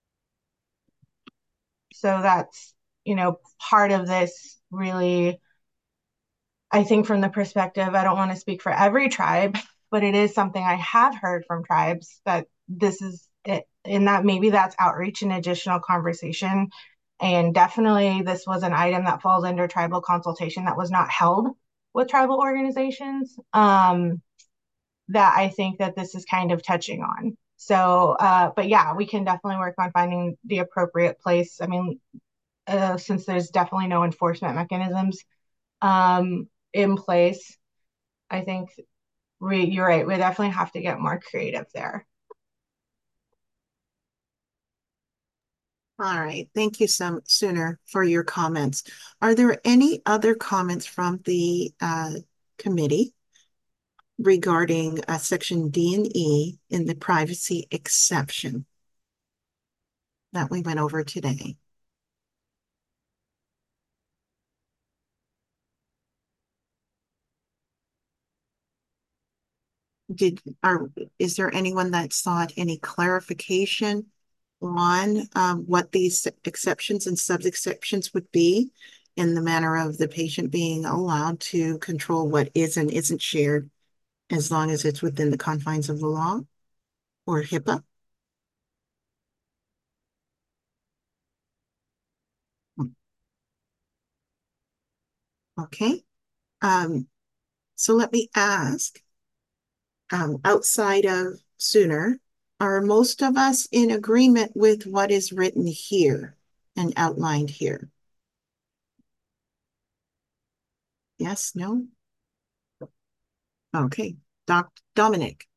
So that's, you know, part of this really, I think from the perspective, I don't want to speak for every tribe, but it is something I have heard from tribes that this is it, and that maybe that's outreach and additional conversation. And definitely this was an item that falls under tribal consultation that was not held with tribal organizations, um, that I think that this is kind of touching on. So, uh, but yeah, we can definitely work on finding the appropriate place. I mean, uh, since there's definitely no enforcement mechanisms um, in place, I think we, you're right. We definitely have to get more creative there. All right. Thank you, some Sooner, for your comments. Are there any other comments from the uh, committee regarding uh, section D and E in the privacy exception that we went over today? Did are is there anyone that sought any clarification on um, what these exceptions and sub-exceptions would be in the manner of the patient being allowed to control what is and isn't shared as long as it's within the confines of the law or HIPAA? Okay. Um, so let me ask, um, outside of Sooner, are most of us in agreement with what is written here and outlined here? Yes, no? Okay, Doc Dominic.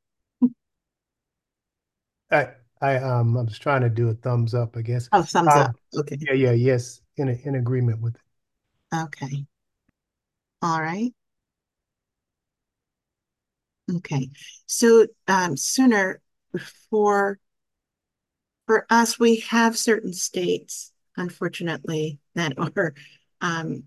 I, I, um, I was trying to do a thumbs up, I guess. Oh, thumbs Um, up. Okay. Yeah, yeah, yes, in, in agreement with it. Okay. All right. Okay. So, um, Sooner, for for us, we have certain states, unfortunately, that are um,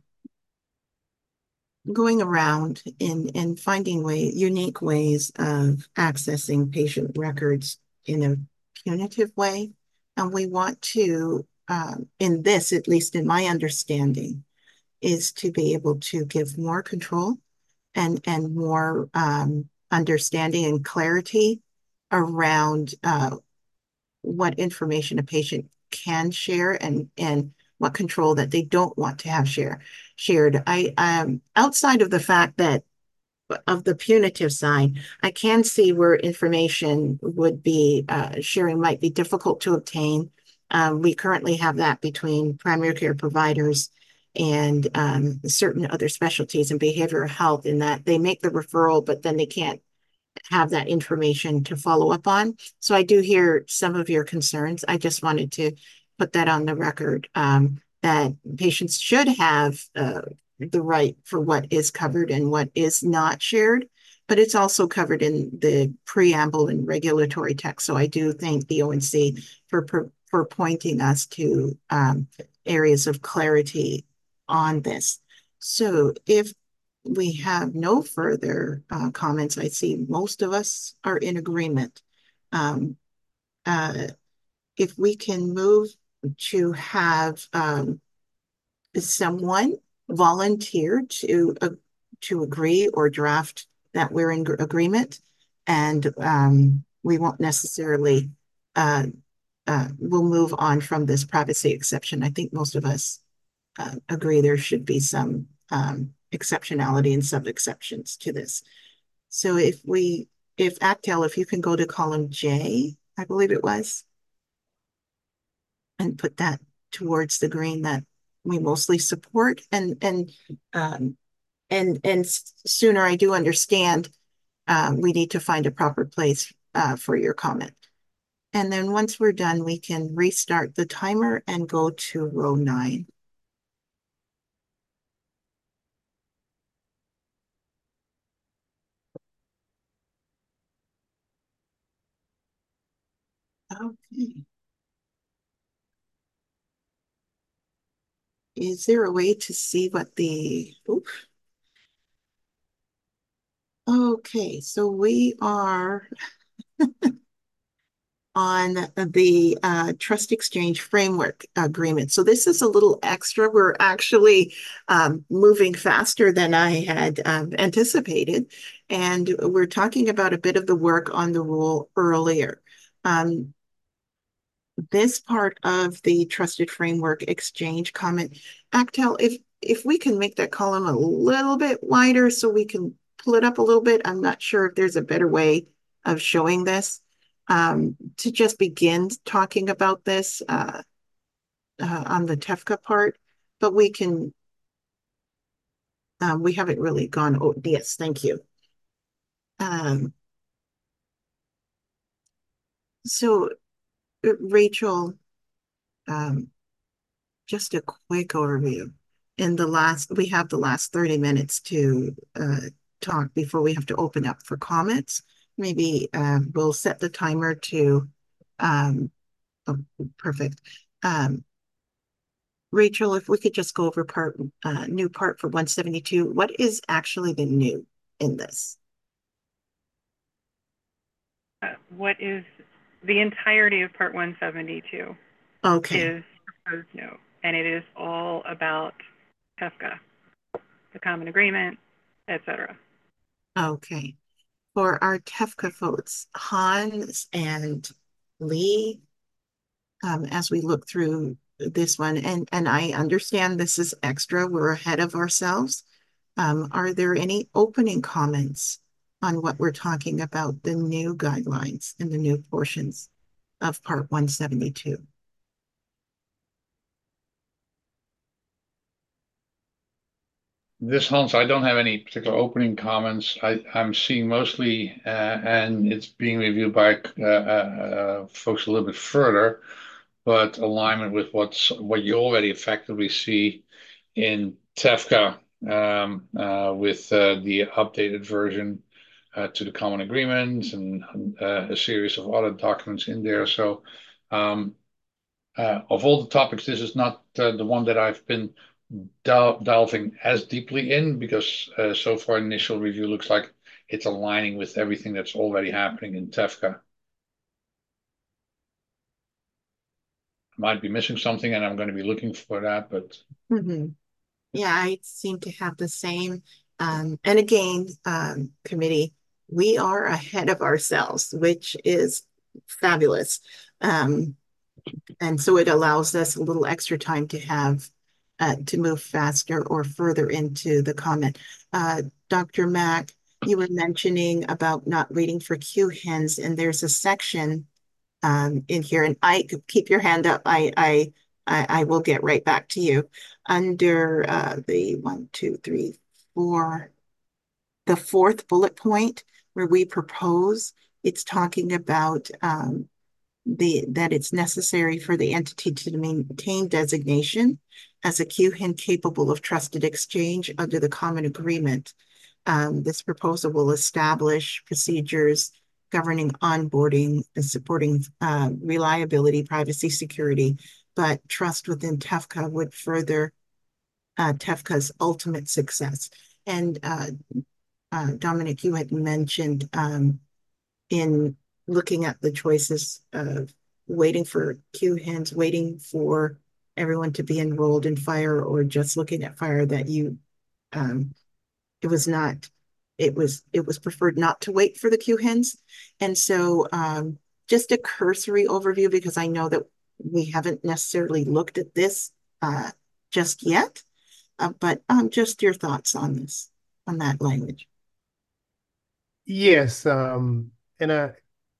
going around and, and finding way, unique ways of accessing patient records in a punitive way. And we want to, um, in this, at least in my understanding, is to be able to give more control and, and more um, understanding and clarity around uh, what information a patient can share and, and what control that they don't want to have share shared. I um outside of the fact that of the punitive side, I can see where information would be uh, sharing might be difficult to obtain. Um, we currently have that between primary care providers and um, certain other specialties in behavioral health, in that they make the referral, but then they can't have that information to follow up on. So I do hear some of your concerns. I just wanted to put that on the record, um, that patients should have uh, the right for what is covered and what is not shared, but it's also covered in the preamble and regulatory text. So I do thank the O N C for, for, for pointing us to um, areas of clarity on this. So if we have no further uh, comments, I see most of us are in agreement. Um, uh, if we can move to have um, someone volunteer to uh, to agree or draft that we're in agreement, and um, we won't necessarily uh, uh, we'll move on from this privacy exception. I think most of us uh, agree there should be some um, exceptionality and sub exceptions to this. So if we, if Actel, if you can go to column J, I believe it was, and put that towards the green that we mostly support, and and um, and and sooner, I do understand uh, we need to find a proper place uh, for your comment. And then once we're done, we can restart the timer and go to row nine. Okay. Is there a way to see what the, oops. Okay, so we are on the uh, Trust Exchange Framework Agreement. So this is a little extra. We're actually um, moving faster than I had um, anticipated. And we're talking about a bit of the work on the rule earlier. Um, this part of the Trusted Framework Exchange comment, Actel, if, if we can make that column a little bit wider so we can pull it up a little bit. I'm not sure if there's a better way of showing this. Um, to just begin talking about this uh, uh, on the TEFCA part, but we can, um, we haven't really gone, oh, yes, thank you. Um, so, Rachel, um, just a quick overview. In the last, we have the last thirty minutes to uh, talk before we have to open up for comments. Maybe uh, we'll set the timer to, um, oh, perfect. Um, Rachel, if we could just go over part, uh, new part for one seventy-two, what is actually the new in this? Uh, what is the entirety of part one seventy-two? Okay. Is proposed new, and it is all about TEFCA, the common agreement, et cetera. Okay. For our TEFCA votes, Hans and Lee, um, as we look through this one, and, and I understand this is extra, we're ahead of ourselves. Um, are there any opening comments on what we're talking about, the new guidelines and the new portions of part one seventy-two? This, Hans, I don't have any particular opening comments. I, I'm seeing mostly, uh, and it's being reviewed by uh, uh, folks a little bit further, but alignment with what's what you already effectively see in TEFCA um, uh, with uh, the updated version uh, to the common agreement and uh, a series of other documents in there. So um, uh, of all the topics, this is not uh, the one that I've been del delving as deeply in, because uh, so far initial review looks like it's aligning with everything that's already happening in TEFCA. might be missing something, and I'm going to be looking for that. But Mm-hmm. Yeah, I seem to have the same. Um, and again, um, committee, we are ahead of ourselves, which is fabulous. Um, and so it allows us a little extra time to have uh, to move faster or further into the comment. Uh, Doctor Mack, you were mentioning about not waiting for Q HINs, and there's a section um, in here, and I keep your hand up. I, I, I, I will get right back to you. Under uh, the one, two, three, four, the fourth bullet point where we propose, it's talking about um, the that it's necessary for the entity to maintain designation as a Q HIN capable of trusted exchange under the common agreement. Um, this proposal will establish procedures governing onboarding and supporting uh, reliability, privacy, security, but trust within TEFCA would further uh, TEFCA's ultimate success. And uh, uh, Dominic, you had mentioned um, in looking at the choices of waiting for Q HINs, waiting for everyone to be enrolled in FHIR, or just looking at FHIR, that you um, it was not it was it was preferred not to wait for the Q HINs. And so um, just a cursory overview, because I know that we haven't necessarily looked at this uh, just yet, uh, but um, just your thoughts on this, on that language. Yes, um, and I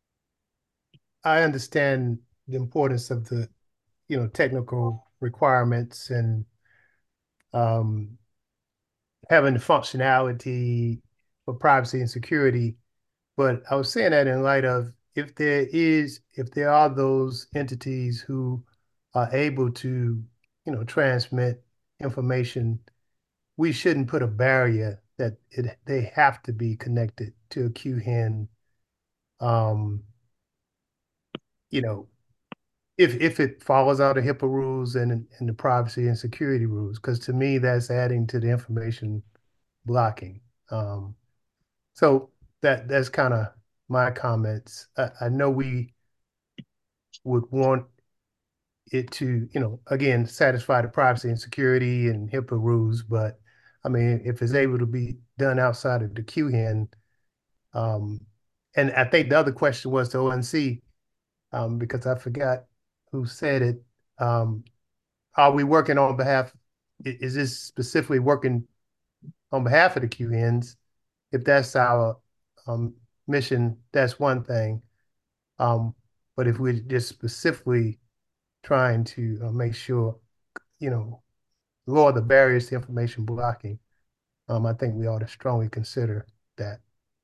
I understand the importance of the, you know, technical requirements and um, having the functionality for privacy and security. But I was saying that in light of, if there is, if there are those entities who are able to, you know, transmit information, we shouldn't put a barrier that it they have to be connected to a Q HIN. Um, you know, if if it follows out the HIPAA rules and and the privacy and security rules, because to me that's adding to the information blocking. Um, so that that's kind of my comments. I, I know we would want it to, you know, again, satisfy the privacy and security and HIPAA rules, but I mean, if it's able to be done outside of the Q HIN, um, and I think the other question was to O N C, um, because I forgot who said it. Um, are we working on behalf, is this specifically working on behalf of the Q HINs? If that's our um, mission, that's one thing. Um, but if we're just specifically trying to uh, make sure, you know, lower the barriers to information blocking, um, I think we ought to strongly consider that.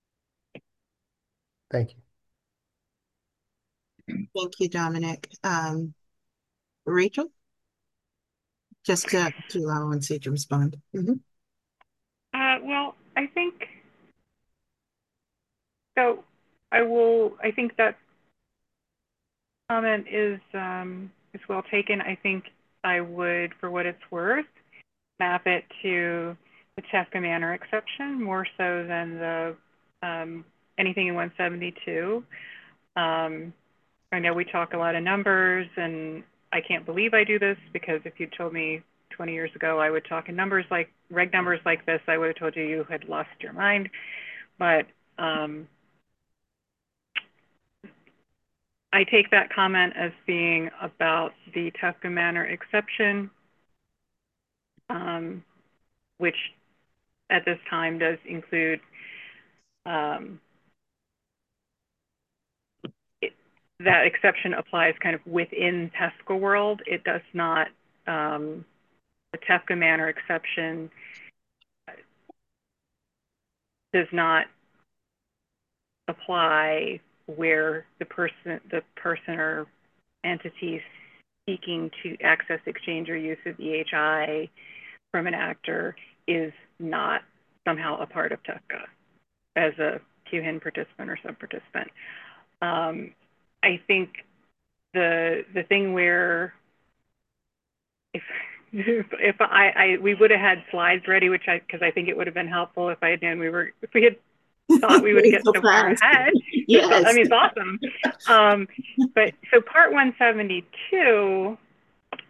Thank you. Thank you, Dominic. Um, Rachel? Just to, to allow O N C to respond. Mm-hmm. Uh, well, I think, so I will, I think that comment is, um, is well taken. I think I would, for what it's worth, map it to the TEFCA manner exception more so than the um, anything in one seventy-two. Um, I know we talk a lot of numbers, and I can't believe I do this, because if you told me twenty years ago I would talk in numbers like reg numbers like this, I would have told you you had lost your mind. But um, I take that comment as being about the TEFCA manner exception, um, which at this time does include um, it, that exception applies kind of within TEFCA world. It does not, um, the TEFCA manner exception does not apply where the person, the person or entity seeking to access, exchange, or use of E H I from an actor is not somehow a part of TEFCA as a Q HIN participant or sub-participant. Um, I think the the thing where if if I, I we would have had slides ready, which I because I think it would have been helpful if I had known we were if we had thought we would get so, so far ahead. Yes. I mean, it's awesome. Um, but so part one seventy-two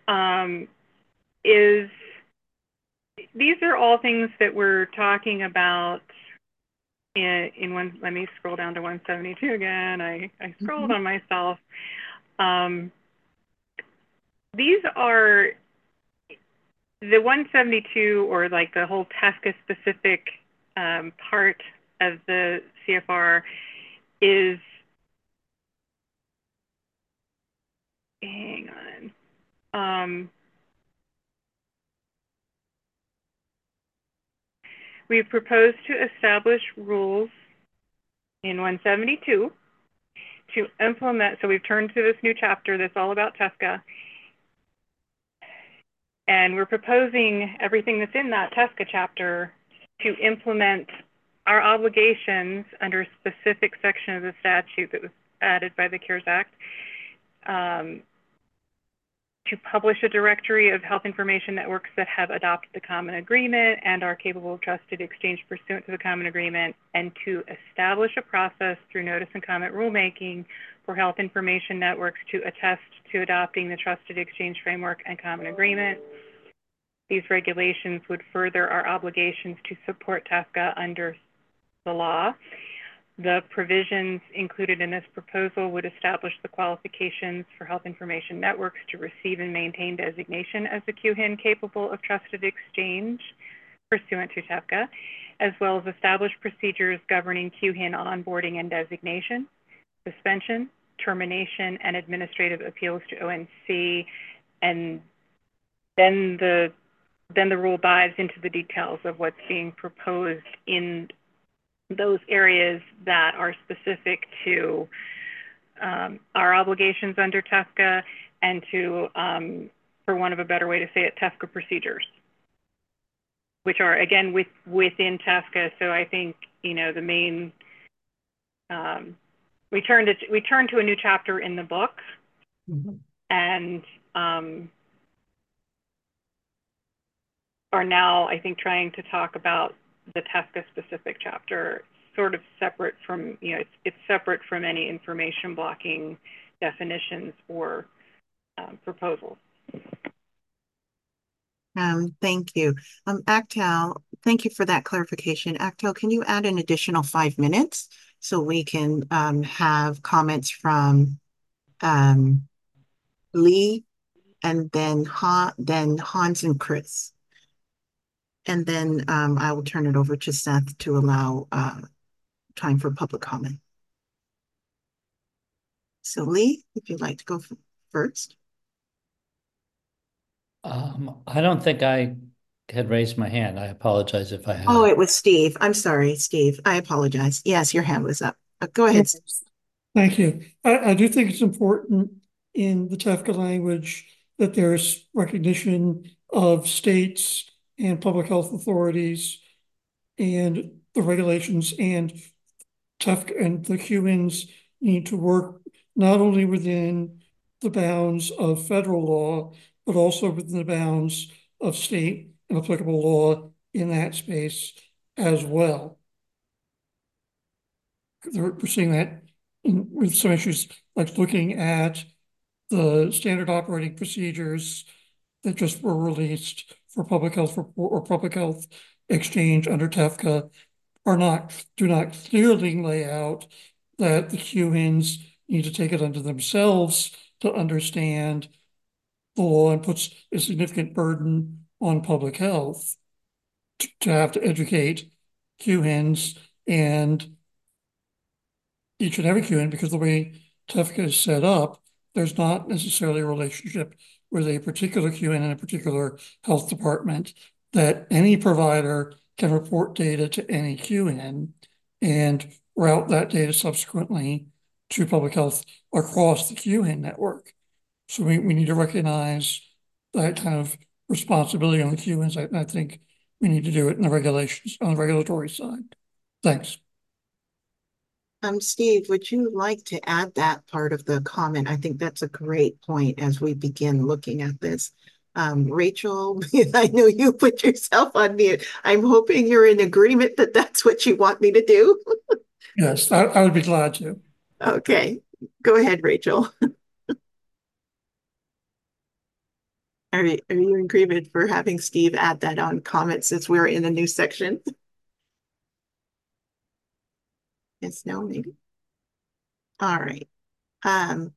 um, is these are all things that we're talking about in, in one, let me scroll down to one seventy-two again. I, I scrolled Mhm. on myself. Um, these are the one seventy-two, or like the whole TASCA specific um, part of the C F R is, hang on. Um, we've proposed to establish rules in one seventy-two to implement, so we've turned to this new chapter that's all about TASCA. And we're proposing everything that's in that TASCA chapter to implement our obligations under a specific section of the statute that was added by the CARES Act, um, to publish a directory of health information networks that have adopted the common agreement and are capable of trusted exchange pursuant to the common agreement, and to establish a process through notice and comment rulemaking for health information networks to attest to adopting the trusted exchange framework and common agreement. These regulations would further our obligations to support TASCA under the law. The provisions included in this proposal would establish the qualifications for health information networks to receive and maintain designation as a Q H I N capable of trusted exchange pursuant to TASCA, as well as establish procedures governing Q H I N onboarding and designation, suspension, termination, and administrative appeals to O N C. And then the then the rule dives into the details of what's being proposed in those areas that are specific to um, our obligations under TASCA and to, um, for want of a better way to say it, TASCA procedures, which are, again, with, within TASCA. So I think, you know, the main, um, we, turned it, we turned to a new chapter in the book. Mm-hmm. and um, are now, I think, trying to talk about the TASCA specific chapter, sort of separate from, you know, it's, it's separate from any information blocking definitions or um, proposals. Um, thank you. Um, Actel, thank you for that clarification. Actel, can you add an additional five minutes so we can um, have comments from um, Lee and then, ha then Hans and Chris? And then um, I will turn it over to Seth to allow uh, time for public comment. So Lee, if you'd like to go first. Um, I don't think I had raised my hand. I apologize if I had. Oh, it was Steve. I'm sorry, Steve. I apologize. Yes, your hand was up. Uh, go ahead. Thank you. I, I do think it's important in the TASCA language that there's recognition of states and public health authorities and the regulations, and TASCA and the Q H I Ns need to work not only within the bounds of federal law, but also within the bounds of state and applicable law in that space as well. We're seeing that in, with some issues like looking at the standard operating procedures that just were released for public health report or public health exchange under TASCA are not, do not clearly lay out that the Q H I Ns need to take it unto themselves to understand the law, and puts a significant burden on public health to, to have to educate Q H I Ns and each and every Q H I N, because the way TASCA is set up, there's not necessarily a relationship with a particular Q H I N and a particular health department, that any provider can report data to any Q H I N and route that data subsequently to public health across the Q H I N network. So we, we need to recognize that kind of responsibility on the Q H I Ns. I, I think we need to do it in the regulations, on the regulatory side. Thanks. Um, Steve, would you like to add that part of the comment? I think that's a great point as we begin looking at this. Um, Rachel, I know you put yourself on mute. I'm hoping you're in agreement that that's what you want me to do. Yes, I, I would be glad to. Okay, go ahead, Rachel. Are you, are you in agreement for having Steve add that on comments since we're in a new section? Yes, no, maybe. All right. Um,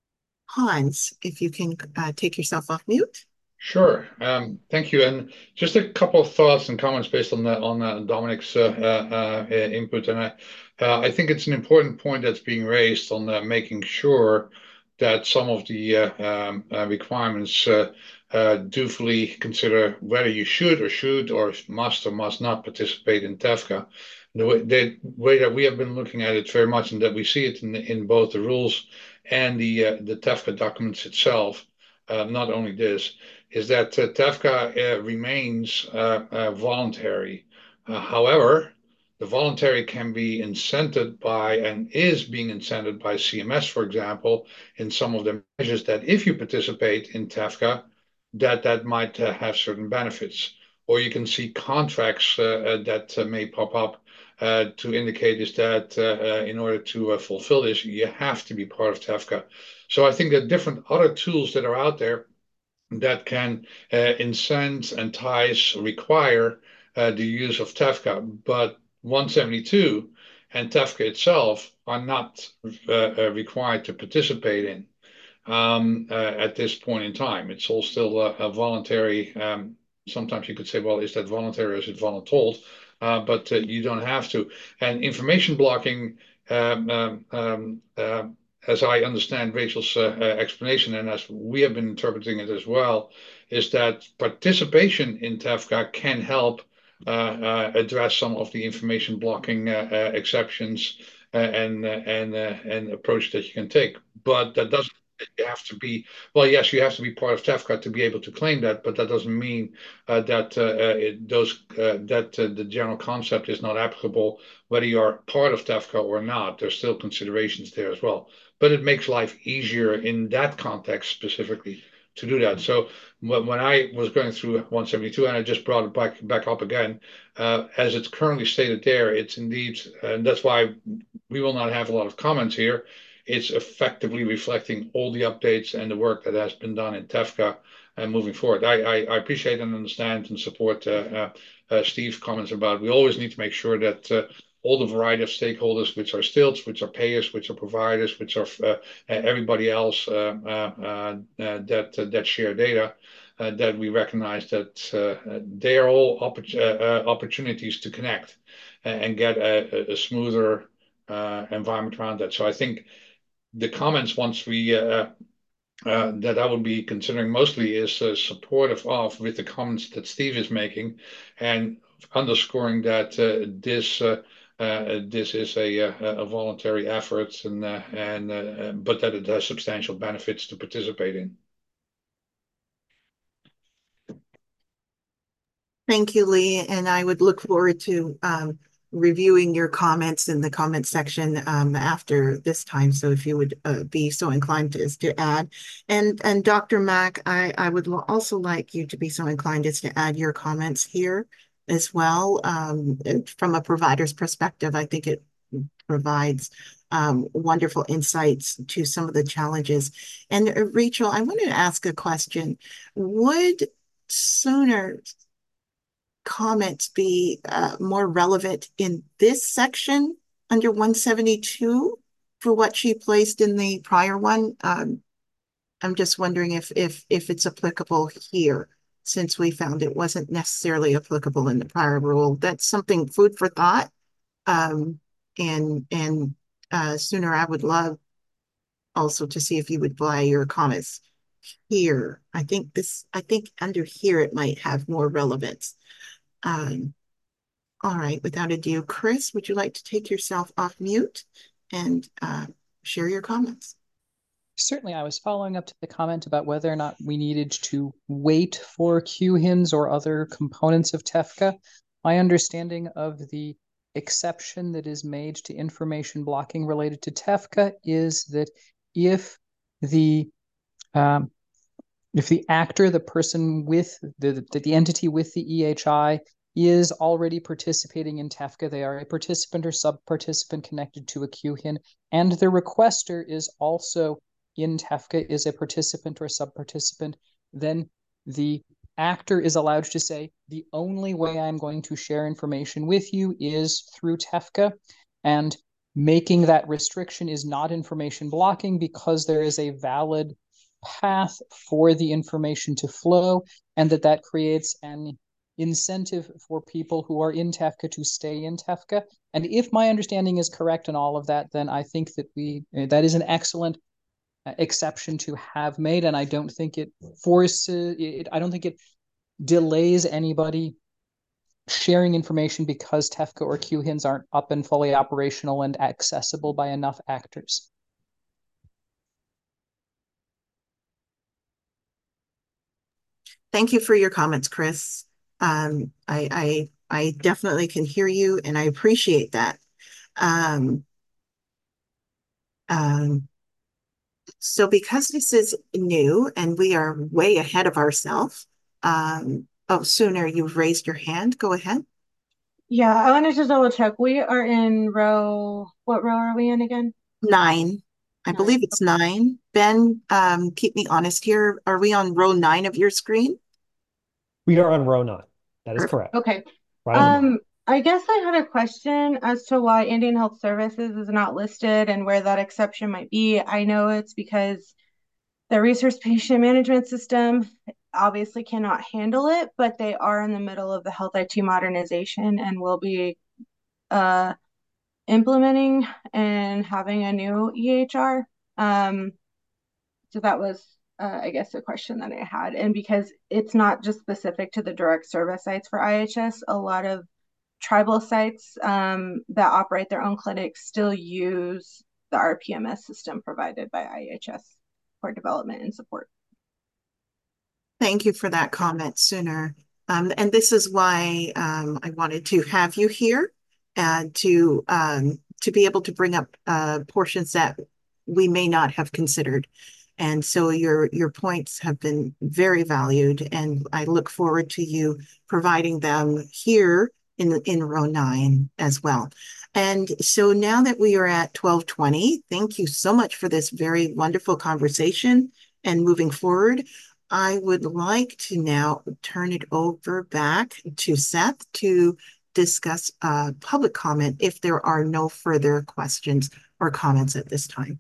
Hans, if you can uh, take yourself off mute. Sure. Um, thank you. And just a couple of thoughts and comments based on the, on uh, Dominic's uh, uh, uh, input. And I, uh, I think it's an important point that's being raised on uh, making sure that some of the uh, um, uh, requirements uh, uh, dutifully consider whether you should or should or must or must not participate in TEFCA. The way, the way that we have been looking at it very much, and that we see it in, in both the rules and the uh, the TEFCA documents itself. Uh, not only this, is that uh, TEFCA uh, remains uh, uh, voluntary. Uh, however, the voluntary can be incented by and is being incented by C M S, for example, in some of the measures that if you participate in TEFCA, that that might uh, have certain benefits. Or you can see contracts uh, uh, that uh, may pop up uh, to indicate is that uh, uh, in order to uh, fulfill this, you have to be part of TEFCA. So I think that different other tools that are out there that can uh, incent, entice, require uh, the use of TEFCA, but one seventy-two and TEFCA itself are not uh, uh, required to participate in um, uh, at this point in time. It's all still uh, a voluntary. Um, sometimes you could say, well, is that voluntary or is it voluntold? Uh, but uh, you don't have to. And information blocking, um, um, um, uh, as I understand Rachel's uh, uh, explanation, and as we have been interpreting it as well, is that participation in TEFCA can help uh, uh, address some of the information blocking uh, uh, exceptions uh, and uh, and uh, and approach that you can take. But that doesn't you have to be, well, yes, you have to be part of TEFCA to be able to claim that, but that doesn't mean uh, that uh, it, those uh, that uh, the general concept is not applicable whether you are part of TEFCA or not. There's still considerations there as well, but it makes life easier in that context specifically to do that. So when, when I was going through one seventy-two, and I just brought it back back up again, uh, as it's currently stated there, it's indeed, and that's why we will not have a lot of comments here. It's effectively reflecting all the updates and the work that has been done in TEFCA and moving forward. I, I, I appreciate and understand and support uh, uh, uh, Steve's comments about we always need to make sure that uh, all the variety of stakeholders, which are stilts, which are payers, which are providers, which are uh, everybody else uh, uh, uh, that uh, that share data, uh, that we recognize that uh, they are all oppor uh, opportunities to connect and get a, a smoother uh, environment around that. So I think the comments once we uh, uh, that I would be considering mostly is uh, supportive of with the comments that Steve is making and underscoring that uh, this uh, uh, this is a, a voluntary effort and uh, and uh, but that it has substantial benefits to participate in. Thank you, Lee, and I would look forward to um, reviewing your comments in the comment section um, after this time. So if you would uh, be so inclined to, to add. And, and Doctor Mack, I, I would also like you to be so inclined as to add your comments here as well. Um, from a provider's perspective, I think it provides um, wonderful insights to some of the challenges. And uh, Rachel, I wanted to ask a question. Would sooner comments be uh, more relevant in this section under one seventy-two for what she placed in the prior one? Um, I'm just wondering if if if it's applicable here, since we found it wasn't necessarily applicable in the prior rule. That's something food for thought. Um, and and uh, sooner I would love also to see if you would apply your comments here. I think this, I think under here it might have more relevance. Um, all right, without ado, Chris, would you like to take yourself off mute and uh, share your comments? Certainly, I was following up to the comment about whether or not we needed to wait for Q H I Ns or other components of TEFCA. My understanding of the exception that is made to information blocking related to TEFCA is that if the um, if the actor, the person with the, the, the entity with the E H I is already participating in TEFCA, they are a participant or sub-participant connected to a Q H I N, and the requester is also in TEFCA, is a participant or sub-participant, then the actor is allowed to say, the only way I'm going to share information with you is through TEFCA, and making that restriction is not information blocking because there is a valid path for the information to flow, and that that creates an incentive for people who are in TEFCA to stay in TEFCA. And if my understanding is correct in all of that, then I think that we that is an excellent exception to have made, and I don't think it forces it, I don't think it delays anybody sharing information because TEFCA or Q HINs aren't up and fully operational and accessible by enough actors. Thank you for your comments, Chris. Um, I, I, I definitely can hear you, and I appreciate that. Um, um, so because this is new and we are way ahead of ourselves, um, oh, Sooner, you've raised your hand. Go ahead. Yeah, I wanted to double check. We are in row, what row are we in again? Nine. I Nine. believe it's nine. Ben, um, keep me honest here. Are we on row nine of your screen? We are on row nine. That is Perfect. correct. Okay. Right on the mark. Um, I guess I had a question as to why Indian Health Services is not listed and where that exception might be. I know it's because the resource patient management system obviously cannot handle it, but they are in the middle of the health I T modernization and will be uh, implementing and having a new E H R. Um, so that was, uh, I guess, a question that I had. And because it's not just specific to the direct service sites for I H S, a lot of tribal sites um, that operate their own clinics still use the R P M S system provided by I H S for development and support. Thank you for that comment, Sooner. Um, and this is why um, I wanted to have you here and to um, to be able to bring up uh, portions that we may not have considered. And so your your points have been very valued, and I look forward to you providing them here in the, in row nine as well. And so now that we are at twelve twenty, thank you so much for this very wonderful conversation and moving forward. I would like to now turn it over back to Seth to discuss uh, public comment if there are no further questions or comments at this time.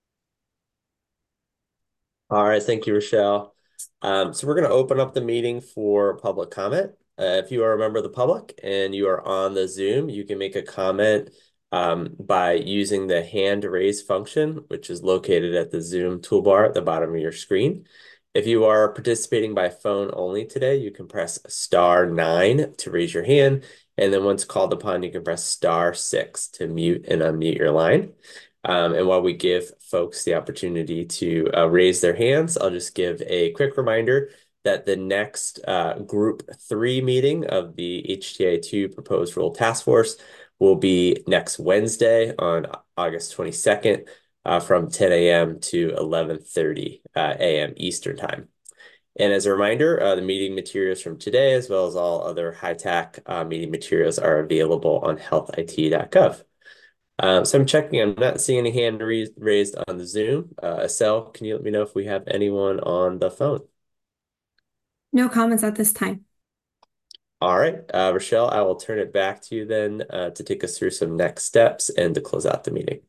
All right, thank you, Rochelle. Um, so we're going to open up the meeting for public comment. Uh, if you are a member of the public and you are on the Zoom, you can make a comment um, by using the hand raise function, which is located at the Zoom toolbar at the bottom of your screen. If you are participating by phone only today, you can press star nine to raise your hand. And then once called upon, you can press star six to mute and unmute your line. Um, and while we give folks the opportunity to uh, raise their hands, I'll just give a quick reminder that the next uh, group three meeting of the H T I A two proposed rule task force will be next Wednesday on August twenty-second uh, from ten A M to eleven thirty uh, A M Eastern time. And as a reminder, uh, the meeting materials from today, as well as all other high-tech uh, meeting materials, are available on health I T dot gov. Um, so I'm checking, I'm not seeing any hand raised on the Zoom. Uh, Estelle, can you let me know if we have anyone on the phone? No comments at this time. All right, uh, Rochelle, I will turn it back to you then uh, to take us through some next steps and to close out the meeting.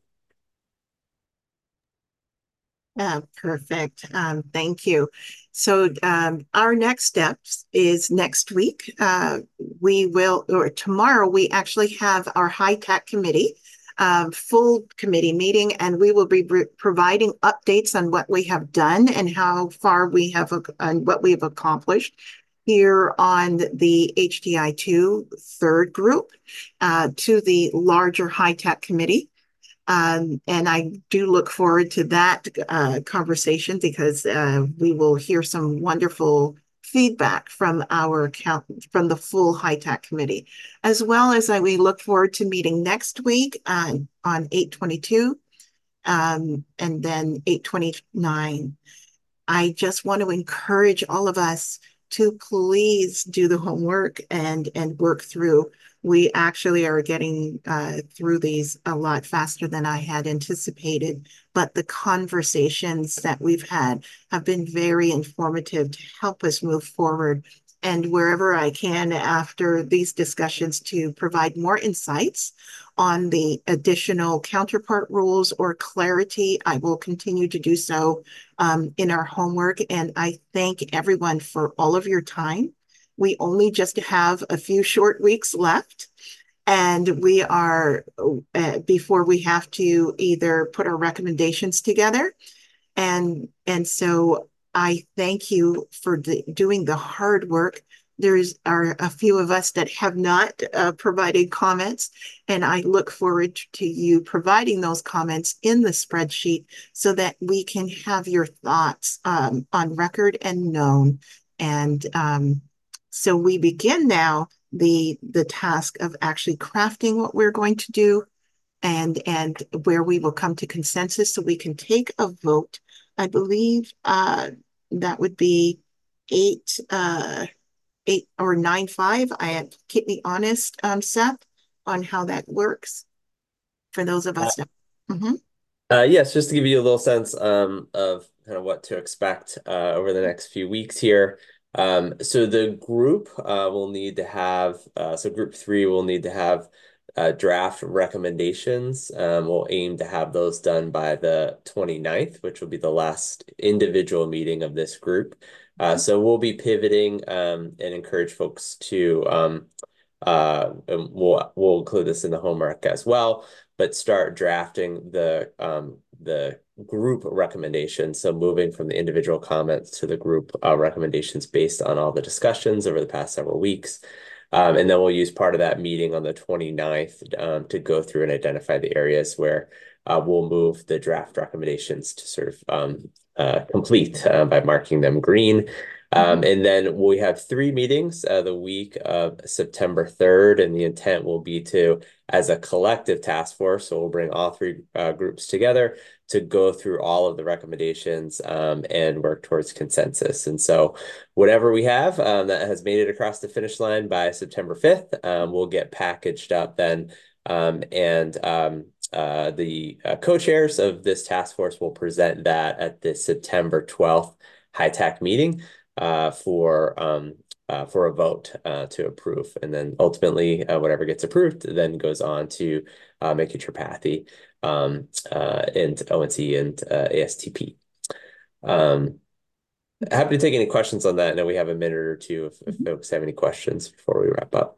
Uh, perfect. Um, thank you. So um, our next steps is next week. Uh, we will, or tomorrow, we actually have our high-tech committee, uh, full committee meeting, and we will be providing updates on what we have done and how far we have, and what we have accomplished here on the H T I two third group uh, to the larger high-tech committee. Um, and I do look forward to that uh, conversation because uh, we will hear some wonderful feedback from our count from the full high-tech committee, as well as I, we look forward to meeting next week uh, on eight twenty-two um, and then eight twenty-nine. I just want to encourage all of us to please do the homework and, and work through. We actually are getting uh, through these a lot faster than I had anticipated, but the conversations that we've had have been very informative to help us move forward. And wherever I can after these discussions to provide more insights on the additional counterpart rules or clarity, I will continue to do so um, in our homework. And I thank everyone for all of your time. We only just have a few short weeks left, and we are, uh, before we have to either put our recommendations together. And, and so I thank you for the, doing the hard work. There's are a few of us that have not uh, provided comments, and I look forward to you providing those comments in the spreadsheet so that we can have your thoughts um, on record and known. And um, so we begin now the, the task of actually crafting what we're going to do and, and where we will come to consensus so we can take a vote. I believe uh, that would be eight, uh, eight or nine, five. I have keep me honest, um, Seth, on how that works for those of us. Uh, that, mm-hmm. uh, yes, just to give you a little sense um, of kind of what to expect uh, over the next few weeks here. Um, so the group uh, will need to have, uh, so group three will need to have uh, draft recommendations. Um, we'll aim to have those done by the twenty-ninth, which will be the last individual meeting of this group. Uh, so we'll be pivoting um, and encourage folks to, um, uh, and we'll, we'll include this in the homework as well, but start drafting the, um, the group recommendations. So moving from the individual comments to the group uh, recommendations based on all the discussions over the past several weeks. Um, and then we'll use part of that meeting on the twenty-ninth um, to go through and identify the areas where uh, we'll move the draft recommendations to sort of um, uh, complete uh, by marking them green. Um, and then we have three meetings uh, the week of September third, and the intent will be to, as a collective task force, so we'll bring all three uh, groups together to go through all of the recommendations um, and work towards consensus. And so whatever we have um, that has made it across the finish line by September fifth, um, will get packaged up then. Um, and um, uh, the uh, co-chairs of this task force will present that at the September twelfth high-tech meeting. Uh, for um, uh, for a vote uh, to approve. And then ultimately, uh, whatever gets approved then goes on to uh, Making um, uh, and O N C and uh, A S T P. Um, happy to take any questions on that. I know we have a minute or two if, if folks have any questions before we wrap up.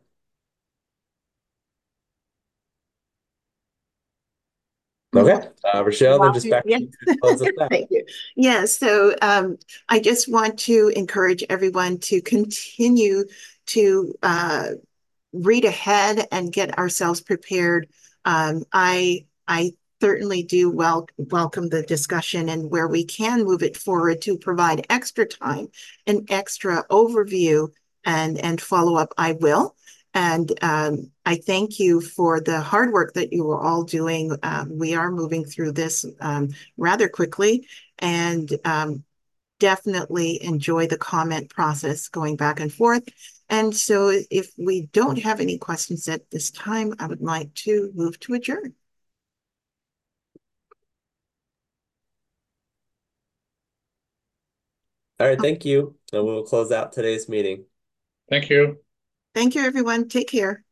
Okay, uh, Rochelle, then just back yeah. to you. Close us out. Thank you. Yeah, so um, I just want to encourage everyone to continue to uh, read ahead and get ourselves prepared. Um, I I certainly do wel welcome the discussion, and where we can move it forward to provide extra time and extra overview and, and follow up, I will. And um, I thank you for the hard work that you are all doing. Um, we are moving through this um, rather quickly, and um, definitely enjoy the comment process going back and forth. And so if we don't have any questions at this time, I would like to move to adjourn. All right, thank you. And we'll close out today's meeting. Thank you. Thank you, everyone. Take care.